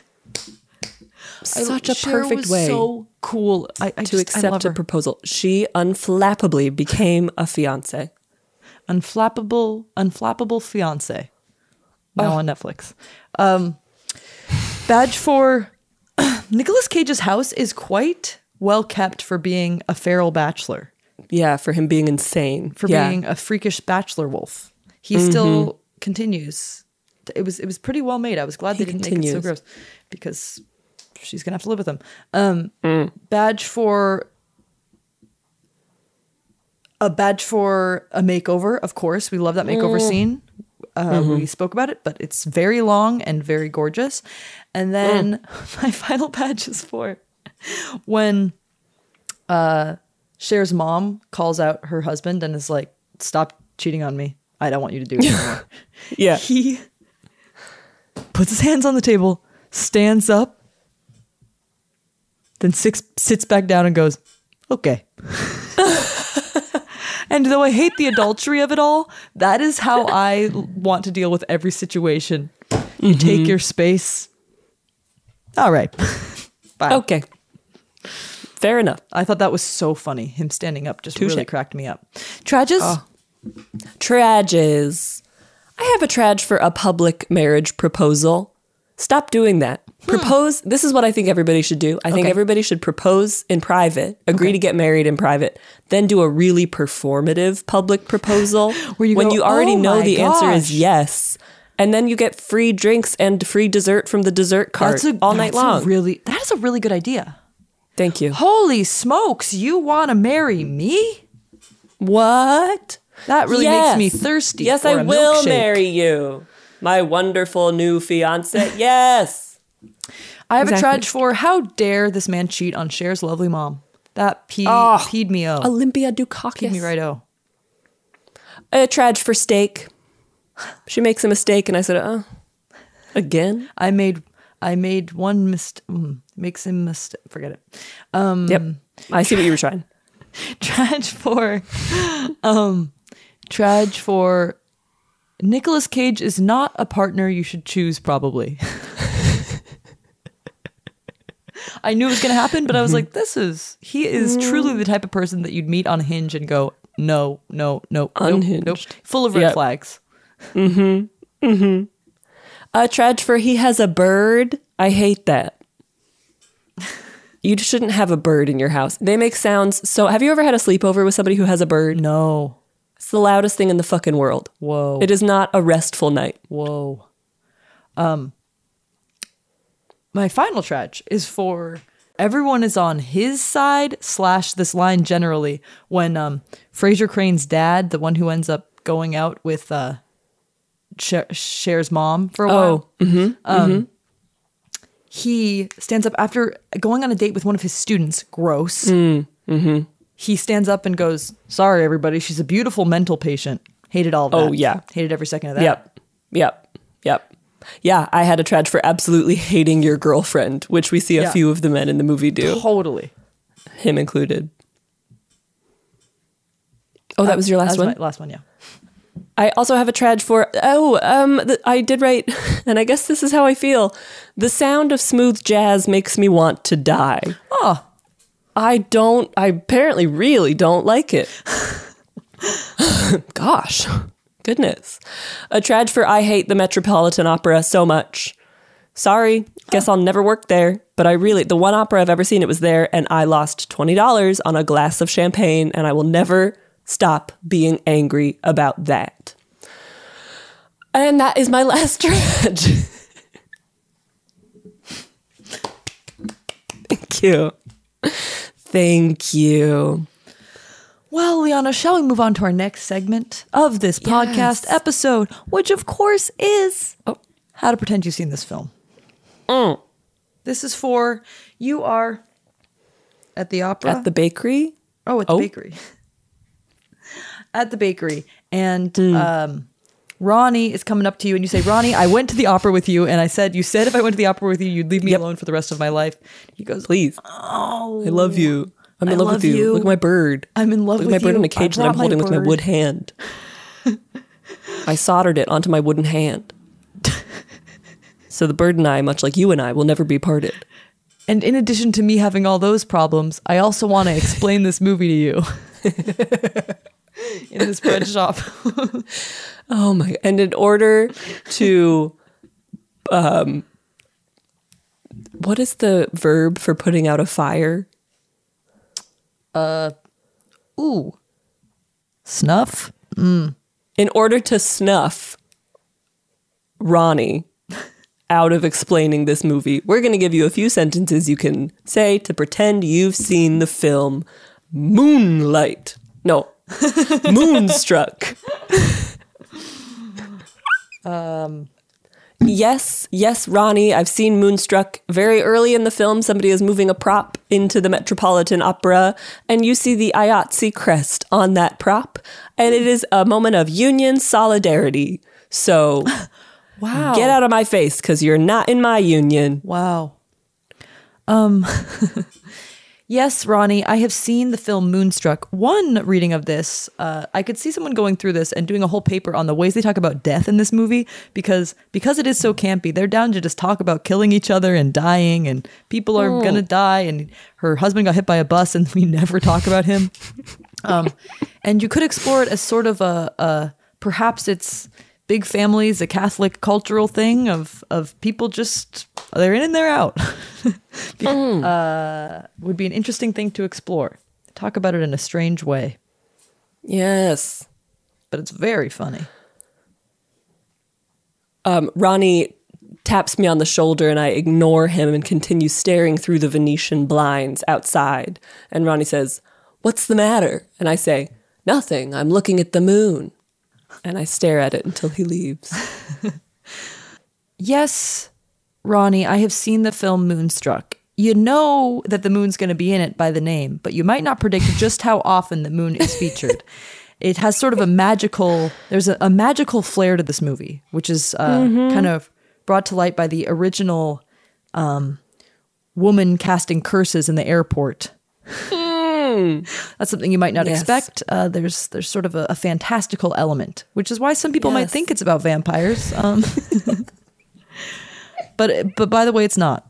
[SPEAKER 9] Such a
[SPEAKER 8] Cher
[SPEAKER 9] perfect
[SPEAKER 8] was
[SPEAKER 9] way
[SPEAKER 8] so cool. I, I
[SPEAKER 9] to
[SPEAKER 8] just, I love
[SPEAKER 9] accept a
[SPEAKER 8] her.
[SPEAKER 9] proposal. She unflappably became a fiance.
[SPEAKER 8] Unflappable, unflappable fiance. Now
[SPEAKER 9] Oh.
[SPEAKER 8] on Netflix. Um, badge for Nicolas Cage's house is quite well kept for being a feral bachelor.
[SPEAKER 9] Yeah, for him being insane.
[SPEAKER 8] For
[SPEAKER 9] Yeah.
[SPEAKER 8] being a freakish bachelor wolf. He
[SPEAKER 9] Mhm.
[SPEAKER 8] still continues. It was it was pretty well made. I was glad
[SPEAKER 9] He
[SPEAKER 8] they didn't make it so
[SPEAKER 9] continues.
[SPEAKER 8] gross because she's gonna have to live with him. Um,
[SPEAKER 9] Mm.
[SPEAKER 8] Badge for a badge for a makeover. Of course, we love that makeover
[SPEAKER 9] Mm.
[SPEAKER 8] scene. Uh,
[SPEAKER 9] Mhm.
[SPEAKER 8] We spoke about it, but it's very long and very gorgeous. And then my final badge is for when uh, Cher's mom calls out her husband and is like, "Stop cheating on me. I don't want you to do it anymore."
[SPEAKER 9] Yeah.
[SPEAKER 8] He puts his hands on the table, stands up, then six, sits back down and goes, "Okay." And though I hate the adultery of it all, that is how I l- want to deal with every situation. You take
[SPEAKER 9] Mhm.
[SPEAKER 8] your space. All right. Bye.
[SPEAKER 9] Okay. Fair enough.
[SPEAKER 8] I thought that was so funny. Him standing up just
[SPEAKER 9] Touché.
[SPEAKER 8] really cracked me up. Trages?
[SPEAKER 9] Oh. Trages. I have a trage for a public marriage proposal. Stop doing that. Propose. This is what I think everybody should do. I think
[SPEAKER 8] Okay.
[SPEAKER 9] everybody should propose in private, agree to get married in private, then do a really performative public proposal
[SPEAKER 8] Where you
[SPEAKER 9] when
[SPEAKER 8] go,
[SPEAKER 9] you already
[SPEAKER 8] "Oh
[SPEAKER 9] know
[SPEAKER 8] my
[SPEAKER 9] the answer
[SPEAKER 8] gosh."
[SPEAKER 9] is yes. And then you get free drinks and free dessert from the dessert cart
[SPEAKER 8] That's a,
[SPEAKER 9] all night
[SPEAKER 8] that's a
[SPEAKER 9] long.
[SPEAKER 8] really, that is a really good idea.
[SPEAKER 9] Thank you.
[SPEAKER 8] Holy smokes, you want to marry me?
[SPEAKER 9] What?
[SPEAKER 8] That really
[SPEAKER 9] Yes.
[SPEAKER 8] makes me thirsty.
[SPEAKER 9] Yes,
[SPEAKER 8] for
[SPEAKER 9] I
[SPEAKER 8] a
[SPEAKER 9] will
[SPEAKER 8] milkshake.
[SPEAKER 9] marry you, my wonderful new fiance. Yes.
[SPEAKER 8] I have
[SPEAKER 9] Exactly.
[SPEAKER 8] a trage for how dare this man cheat on Cher's lovely mom. That pee,
[SPEAKER 9] Oh,
[SPEAKER 8] peed me oh.
[SPEAKER 9] Olympia Dukakis.
[SPEAKER 8] Peed me right oh.
[SPEAKER 9] A trage for steak. She makes a mistake, and I said, "Oh, again."
[SPEAKER 8] I made I made one mistake. Mm, makes him mistake. Forget it. Um,
[SPEAKER 9] Yep. I see what you were trying.
[SPEAKER 8] Trage for, um, trage for. Nicolas Cage is not a partner you should choose. Probably. I knew it was going to happen, but I was like, "This is he is truly the type of person that you'd meet on Hinge and go, no, no, no, nope,
[SPEAKER 9] Unhinged.
[SPEAKER 8] nope, full of red
[SPEAKER 9] Yep.
[SPEAKER 8] flags."
[SPEAKER 9] Mm-hmm. Mm-hmm. A trage for he has a bird. I hate that. You shouldn't have a bird in your house. They make sounds. So, have you ever had a sleepover with somebody who has a bird?
[SPEAKER 8] No.
[SPEAKER 9] It's the loudest thing in the fucking world.
[SPEAKER 8] Whoa.
[SPEAKER 9] It is not a restful night.
[SPEAKER 8] Whoa. Um. My final trage is for everyone is on his side slash this line generally when um Fraser Crane's dad, the one who ends up going out with uh Cher- Cher's mom for a while.
[SPEAKER 9] Oh, mm-hmm,
[SPEAKER 8] um,
[SPEAKER 9] mm-hmm.
[SPEAKER 8] He stands up after going on a date with one of his students. Gross.
[SPEAKER 9] Mm, mm-hmm.
[SPEAKER 8] He stands up and goes, "Sorry, everybody. She's a beautiful mental patient." Hated all of that.
[SPEAKER 9] Oh, yeah.
[SPEAKER 8] Hated every second of that.
[SPEAKER 9] Yep. Yep. Yep. Yeah, I had a trage for absolutely hating your girlfriend, which we see a
[SPEAKER 8] Yeah.
[SPEAKER 9] few of the men in the movie do.
[SPEAKER 8] Totally.
[SPEAKER 9] Him included. Oh, that
[SPEAKER 8] Uh,
[SPEAKER 9] was your last
[SPEAKER 8] that was
[SPEAKER 9] one?
[SPEAKER 8] my last one, yeah.
[SPEAKER 9] I also have a trage for, oh, um, th- I did write, and I guess this is how I feel. The sound of smooth jazz makes me want to die.
[SPEAKER 8] Oh.
[SPEAKER 9] I don't, I apparently really don't like it. Gosh, goodness. A trage for I hate the Metropolitan Opera so much. Sorry, guess I'll never work there, but I really, the one opera I've ever seen, it was there, and I lost twenty dollars on a glass of champagne, and I will never stop being angry about that. And that is my last dredge. Thank you. Thank you.
[SPEAKER 8] Well, Liana, shall we move on to our next segment of this
[SPEAKER 9] Yes.
[SPEAKER 8] podcast episode, which of course is oh, How to Pretend You've Seen This Film.
[SPEAKER 9] Mm.
[SPEAKER 8] This is for, you are at the opera.
[SPEAKER 9] At the bakery?
[SPEAKER 8] Oh, at the
[SPEAKER 9] Oh.
[SPEAKER 8] bakery. At the bakery. And
[SPEAKER 9] Mm.
[SPEAKER 8] um, Ronnie is coming up to you and you say, Ronnie, I went to the opera with you. And I said, you said if I went to the opera with you, you'd leave me alone for the rest of my life. He goes,
[SPEAKER 9] please.
[SPEAKER 8] Oh,
[SPEAKER 9] I love you. I'm in
[SPEAKER 8] I
[SPEAKER 9] love,
[SPEAKER 8] love
[SPEAKER 9] with you.
[SPEAKER 8] you.
[SPEAKER 9] Look at my bird.
[SPEAKER 8] I'm in love
[SPEAKER 9] Look
[SPEAKER 8] with
[SPEAKER 9] at my bird
[SPEAKER 8] you.
[SPEAKER 9] in a cage
[SPEAKER 8] I
[SPEAKER 9] that I'm
[SPEAKER 8] brought my
[SPEAKER 9] holding with my
[SPEAKER 8] bird.
[SPEAKER 9] wood hand. I soldered it onto my wooden hand. So the bird and I, much like you and I, will never be parted.
[SPEAKER 8] And in addition to me having all those problems, I also want to explain this movie to you. In this bread shop.
[SPEAKER 9] Oh my, and in order to, um, what is the verb for putting out a fire?
[SPEAKER 8] Uh, ooh. Snuff? Mm.
[SPEAKER 9] In order to snuff Ronnie out of explaining this movie, we're going to give you a few sentences you can say to pretend you've seen the film Moonlight. No, Moonstruck.
[SPEAKER 8] Um,
[SPEAKER 9] yes, yes, Ronnie, I've seen Moonstruck. Very early in the film, somebody is moving a prop into the Metropolitan Opera, and you see the I A T S E crest on that prop, and it is a moment of union solidarity. So,
[SPEAKER 8] wow.
[SPEAKER 9] Get out of my face, because you're not in my union.
[SPEAKER 8] Wow. Um, yes, Ronnie, I have seen the film Moonstruck. One reading of this, uh, I could see someone going through this and doing a whole paper on the ways they talk about death in this movie, because because it is so campy, they're down to just talk about killing each other and dying, and people are
[SPEAKER 9] Mm.
[SPEAKER 8] gonna die, and her husband got hit by a bus and we never talk about him. Um, and you could explore it as sort of a, a perhaps it's big families, a Catholic cultural thing of of people just, they're in and they're out.
[SPEAKER 9] Mm.
[SPEAKER 8] uh, would be an interesting thing to explore. Talk about it in a strange way.
[SPEAKER 9] Yes.
[SPEAKER 8] But it's very funny.
[SPEAKER 9] Um, Ronnie taps me on the shoulder and I ignore him and continue staring through the Venetian blinds outside. And Ronnie says, "What's the matter?" And I say, "Nothing. I'm looking at the moon." And I stare at it until he leaves.
[SPEAKER 8] Yes, Ronnie, I have seen the film Moonstruck. You know that the moon's going to be in it by the name, but you might not predict just how often the moon is featured. It has sort of a magical, there's a, a magical flair to this movie, which is uh,
[SPEAKER 9] Mhm.
[SPEAKER 8] kind of brought to light by the original um, woman casting curses in the airport. That's something you might not
[SPEAKER 9] Yes.
[SPEAKER 8] expect. Uh, there's there's sort of a, a fantastical element, which is why some people might
[SPEAKER 9] Yes.
[SPEAKER 8] think it's about vampires. Um, but but by the way, it's not.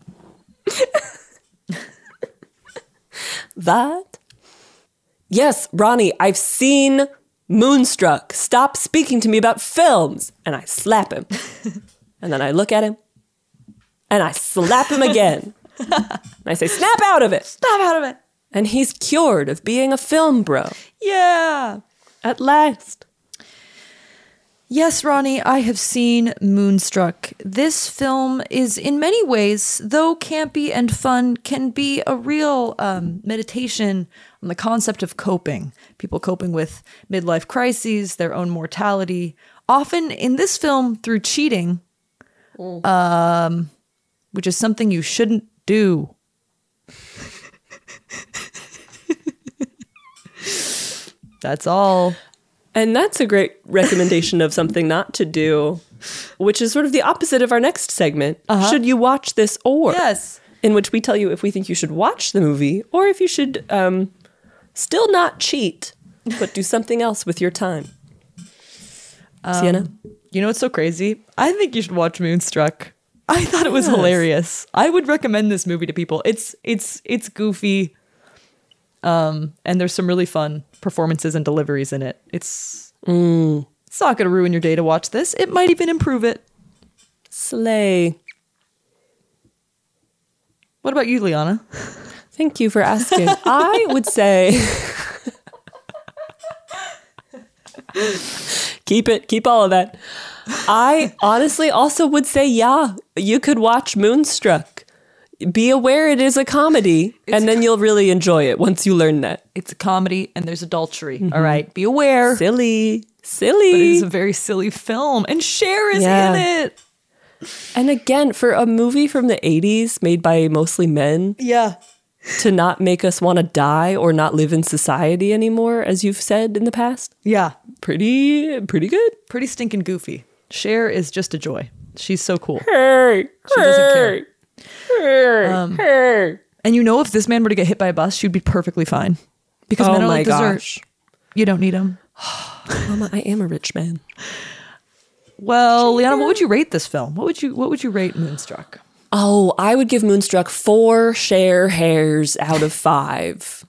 [SPEAKER 9] That? Yes, Ronnie, I've seen Moonstruck. Stop speaking to me about films. And I slap him. And then I look at him. And I slap him again. And I say, snap out of it.
[SPEAKER 8] Snap out of it.
[SPEAKER 9] And he's cured of being a film bro.
[SPEAKER 8] Yeah.
[SPEAKER 9] At last.
[SPEAKER 8] Yes, Ronnie, I have seen Moonstruck. This film is in many ways, though campy and fun, can be a real um, meditation on the concept of coping. People coping with midlife crises, their own mortality, often in this film through cheating, um, which is something you shouldn't do. That's all.
[SPEAKER 9] And that's a great recommendation of something not to do, which is sort of the opposite of our next segment.
[SPEAKER 8] Uh-huh.
[SPEAKER 9] Should you watch this or?
[SPEAKER 8] Yes.
[SPEAKER 9] In which we tell you if we think you should watch the movie or if you should um, still not cheat, but do something else with your time.
[SPEAKER 8] Um,
[SPEAKER 9] Sienna?
[SPEAKER 8] You know what's so crazy? I think you should watch Moonstruck. I thought it was
[SPEAKER 9] Yes.
[SPEAKER 8] hilarious. I would recommend this movie to people. It's it's it's goofy. Um, and there's some really fun performances and deliveries in it. It's
[SPEAKER 9] Mm.
[SPEAKER 8] it's not going to ruin your day to watch this. It might even improve it.
[SPEAKER 9] Slay.
[SPEAKER 8] What about you, Liana?
[SPEAKER 9] Thank you for asking. I would say keep it, keep all of that. I honestly also would say, yeah, you could watch Moonstruck. Be aware it is a comedy, it's and then you'll really enjoy it once you learn that.
[SPEAKER 8] It's a comedy and there's adultery. Mm-hmm. All right. Be aware.
[SPEAKER 9] Silly. Silly.
[SPEAKER 8] But it is a very silly film. And Cher is
[SPEAKER 9] yeah.
[SPEAKER 8] in it.
[SPEAKER 9] And again, for a movie from the eighties made by mostly men.
[SPEAKER 8] Yeah.
[SPEAKER 9] To not make us want to die or not live in society anymore, as you've said in the past.
[SPEAKER 8] Yeah.
[SPEAKER 9] Pretty, pretty good.
[SPEAKER 8] Pretty stinking goofy. Cher is just a joy. She's so cool.
[SPEAKER 9] Hey,
[SPEAKER 8] she
[SPEAKER 9] hey,
[SPEAKER 8] doesn't care.
[SPEAKER 9] Hey,
[SPEAKER 8] um,
[SPEAKER 9] hey.
[SPEAKER 8] And you know, if this man were to get hit by a bus, she'd be perfectly fine. Because
[SPEAKER 9] oh
[SPEAKER 8] men are
[SPEAKER 9] my
[SPEAKER 8] like
[SPEAKER 9] gosh.
[SPEAKER 8] dessert. You don't need them.
[SPEAKER 9] Mama, I am a rich man.
[SPEAKER 8] Well, Liana, what would you rate this film? What would you What would you rate Moonstruck?
[SPEAKER 9] Oh, I would give Moonstruck four Cher hairs out of five.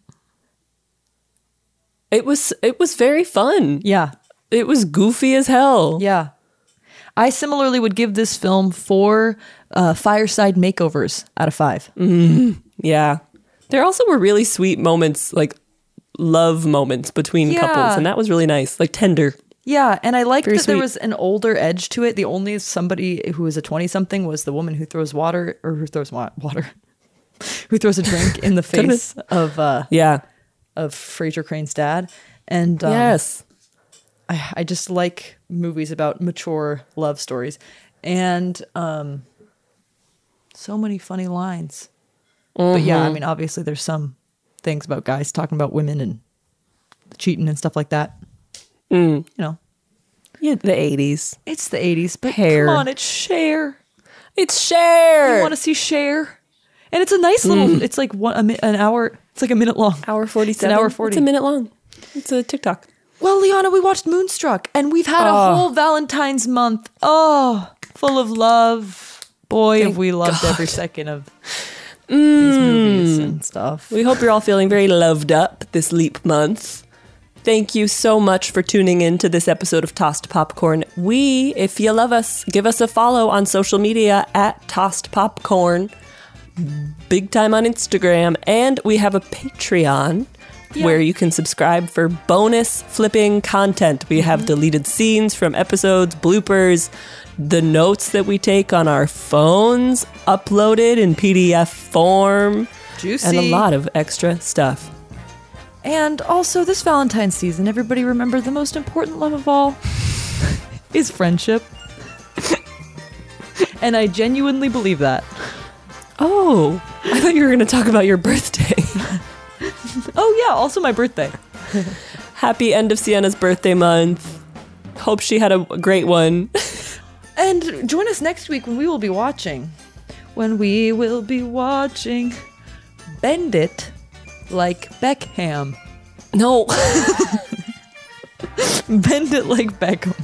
[SPEAKER 9] It was it was very fun.
[SPEAKER 8] Yeah.
[SPEAKER 9] It was goofy as hell.
[SPEAKER 8] Yeah. I similarly would give this film four uh, fireside makeovers out of five.
[SPEAKER 9] Mm-hmm. Yeah. There also were really sweet moments, like love moments between
[SPEAKER 8] yeah.
[SPEAKER 9] couples, and that was really nice, like tender.
[SPEAKER 8] Yeah, and I liked
[SPEAKER 9] Very
[SPEAKER 8] that
[SPEAKER 9] sweet.
[SPEAKER 8] there was an older edge to it. The only somebody who was a twenty-something was the woman who throws water, or who throws wa- water, who throws a drink in the face of uh,
[SPEAKER 9] yeah
[SPEAKER 8] of Fraser Crane's dad. And um,
[SPEAKER 9] yes,
[SPEAKER 8] I, I just like movies about mature love stories, and um, so many funny lines. Mm-hmm. But yeah, I mean, obviously, there's some things about guys talking about women and cheating and stuff like that.
[SPEAKER 9] Mm.
[SPEAKER 8] You know,
[SPEAKER 9] yeah, the eighties.
[SPEAKER 8] It's the eighties, but
[SPEAKER 9] Hair.
[SPEAKER 8] come on, it's Cher.
[SPEAKER 9] It's Cher.
[SPEAKER 8] You want to see Cher, and it's a nice little.
[SPEAKER 9] Mm.
[SPEAKER 8] It's like one a mi- an hour. It's like a minute long.
[SPEAKER 9] Hour forty-seven.
[SPEAKER 8] It's an hour forty.
[SPEAKER 9] It's a minute long. It's a TikTok.
[SPEAKER 8] Well, Liana, we watched Moonstruck, and we've had
[SPEAKER 9] Oh.
[SPEAKER 8] a whole Valentine's month. Oh, full of love. Boy,
[SPEAKER 9] Thank
[SPEAKER 8] have we loved
[SPEAKER 9] God.
[SPEAKER 8] every second of
[SPEAKER 9] Mm.
[SPEAKER 8] these movies and stuff.
[SPEAKER 9] We hope you're all feeling very loved up this Leap Month. Thank you so much for tuning in to this episode of Tossed Popcorn. We, if you love us, give us a follow on social media at Tossed Popcorn. Big time on Instagram. And we have a Patreon
[SPEAKER 8] Yeah.
[SPEAKER 9] where you can subscribe for bonus flipping content. We have deleted scenes from episodes, bloopers, the notes that we take on our phones uploaded in P D F form.
[SPEAKER 8] Juicy.
[SPEAKER 9] And a lot of extra stuff.
[SPEAKER 8] And also, this Valentine's season, everybody remember the most important love of all is friendship. And I genuinely believe that.
[SPEAKER 9] Oh, I thought you were going to talk about your birthday.
[SPEAKER 8] Oh, yeah, also my birthday.
[SPEAKER 9] Happy end of Sienna's birthday month. Hope she had a great one.
[SPEAKER 8] And join us next week when we will be watching. When we will be watching Bend It Like Beckham.
[SPEAKER 9] No.
[SPEAKER 8] Bend It Like Beckham.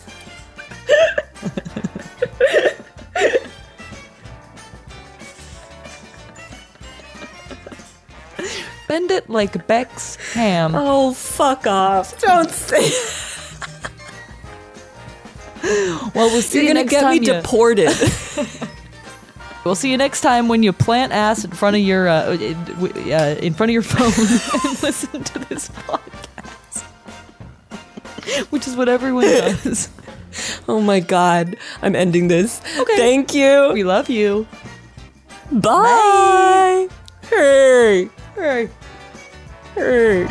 [SPEAKER 8] Bend It Like Beck's Ham.
[SPEAKER 9] Oh, fuck off. Don't say
[SPEAKER 8] Well, we'll see
[SPEAKER 9] You're
[SPEAKER 8] you
[SPEAKER 9] gonna
[SPEAKER 8] next
[SPEAKER 9] get
[SPEAKER 8] time
[SPEAKER 9] me
[SPEAKER 8] you-
[SPEAKER 9] deported.
[SPEAKER 8] We'll see you next time when you plant ass in front of your uh, in, uh, in front of your phone and listen to this podcast, which is what everyone does.
[SPEAKER 9] Oh my God. I'm ending this.
[SPEAKER 8] Okay.
[SPEAKER 9] Thank you.
[SPEAKER 8] We love you.
[SPEAKER 9] Bye. Hey.
[SPEAKER 8] Hey.
[SPEAKER 9] Hey.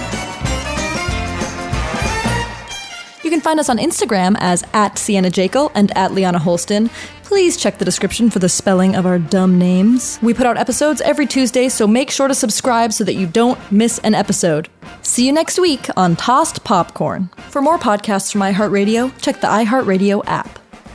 [SPEAKER 8] You can find us on Instagram as at Sienna Jekyll and at Liana Holston. Please check the description for the spelling of our dumb names. We put out episodes every Tuesday, so make sure to subscribe so that you don't miss an episode. See you next week on Tossed Popcorn. For more podcasts from iHeartRadio, check the iHeartRadio app.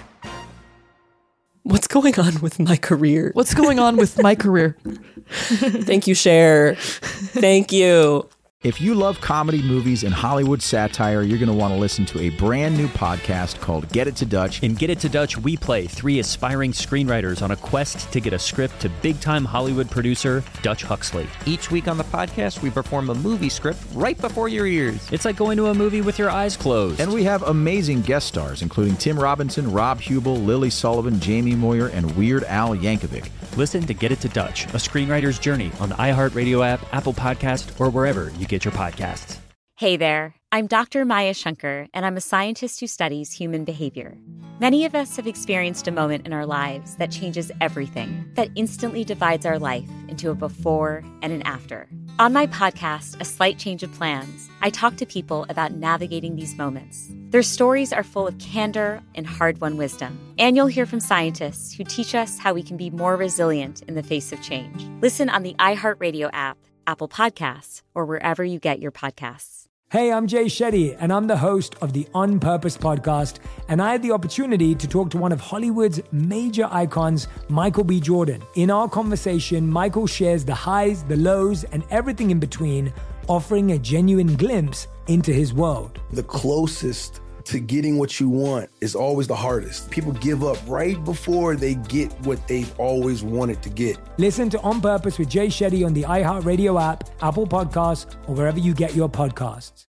[SPEAKER 9] What's going on with my career?
[SPEAKER 8] What's going on with my career?
[SPEAKER 9] Thank you, Cher. Thank you.
[SPEAKER 1] If you love comedy, movies, and Hollywood satire, you're going to want to listen to a brand new podcast called Get It to Dutch.
[SPEAKER 2] In Get It to Dutch, we play three aspiring screenwriters on a quest to get a script to big-time Hollywood producer Dutch Huxley.
[SPEAKER 3] Each week on the podcast, we perform a movie script right before your ears.
[SPEAKER 2] It's like going to a movie with your eyes closed.
[SPEAKER 1] And we have amazing guest stars, including Tim Robinson, Rob Hubel, Lily Sullivan, Jamie Moyer, and Weird Al Yankovic.
[SPEAKER 2] Listen to Get It to Dutch, a screenwriter's journey on the iHeartRadio app, Apple Podcast, or wherever you get your podcasts.
[SPEAKER 4] Hey there, I'm Doctor Maya Shankar, and I'm a scientist who studies human behavior. Many of us have experienced a moment in our lives that changes everything, that instantly divides our life into a before and an after. On my podcast, A Slight Change of Plans, I talk to people about navigating these moments. Their stories are full of candor and hard-won wisdom. And you'll hear from scientists who teach us how we can be more resilient in the face of change. Listen on the iHeartRadio app, Apple Podcasts, or wherever you get your podcasts.
[SPEAKER 22] Hey, I'm Jay Shetty, and I'm the host of the On Purpose podcast, and I had the opportunity to talk to one of Hollywood's major icons, Michael B. Jordan. In our conversation, Michael shares the highs, the lows, and everything in between, offering a genuine glimpse into his world.
[SPEAKER 23] The closest to getting what you want is always the hardest. People give up right before they get what they've always wanted to get.
[SPEAKER 22] Listen to On Purpose with Jay Shetty on the iHeartRadio app, Apple Podcasts, or wherever you get your podcasts.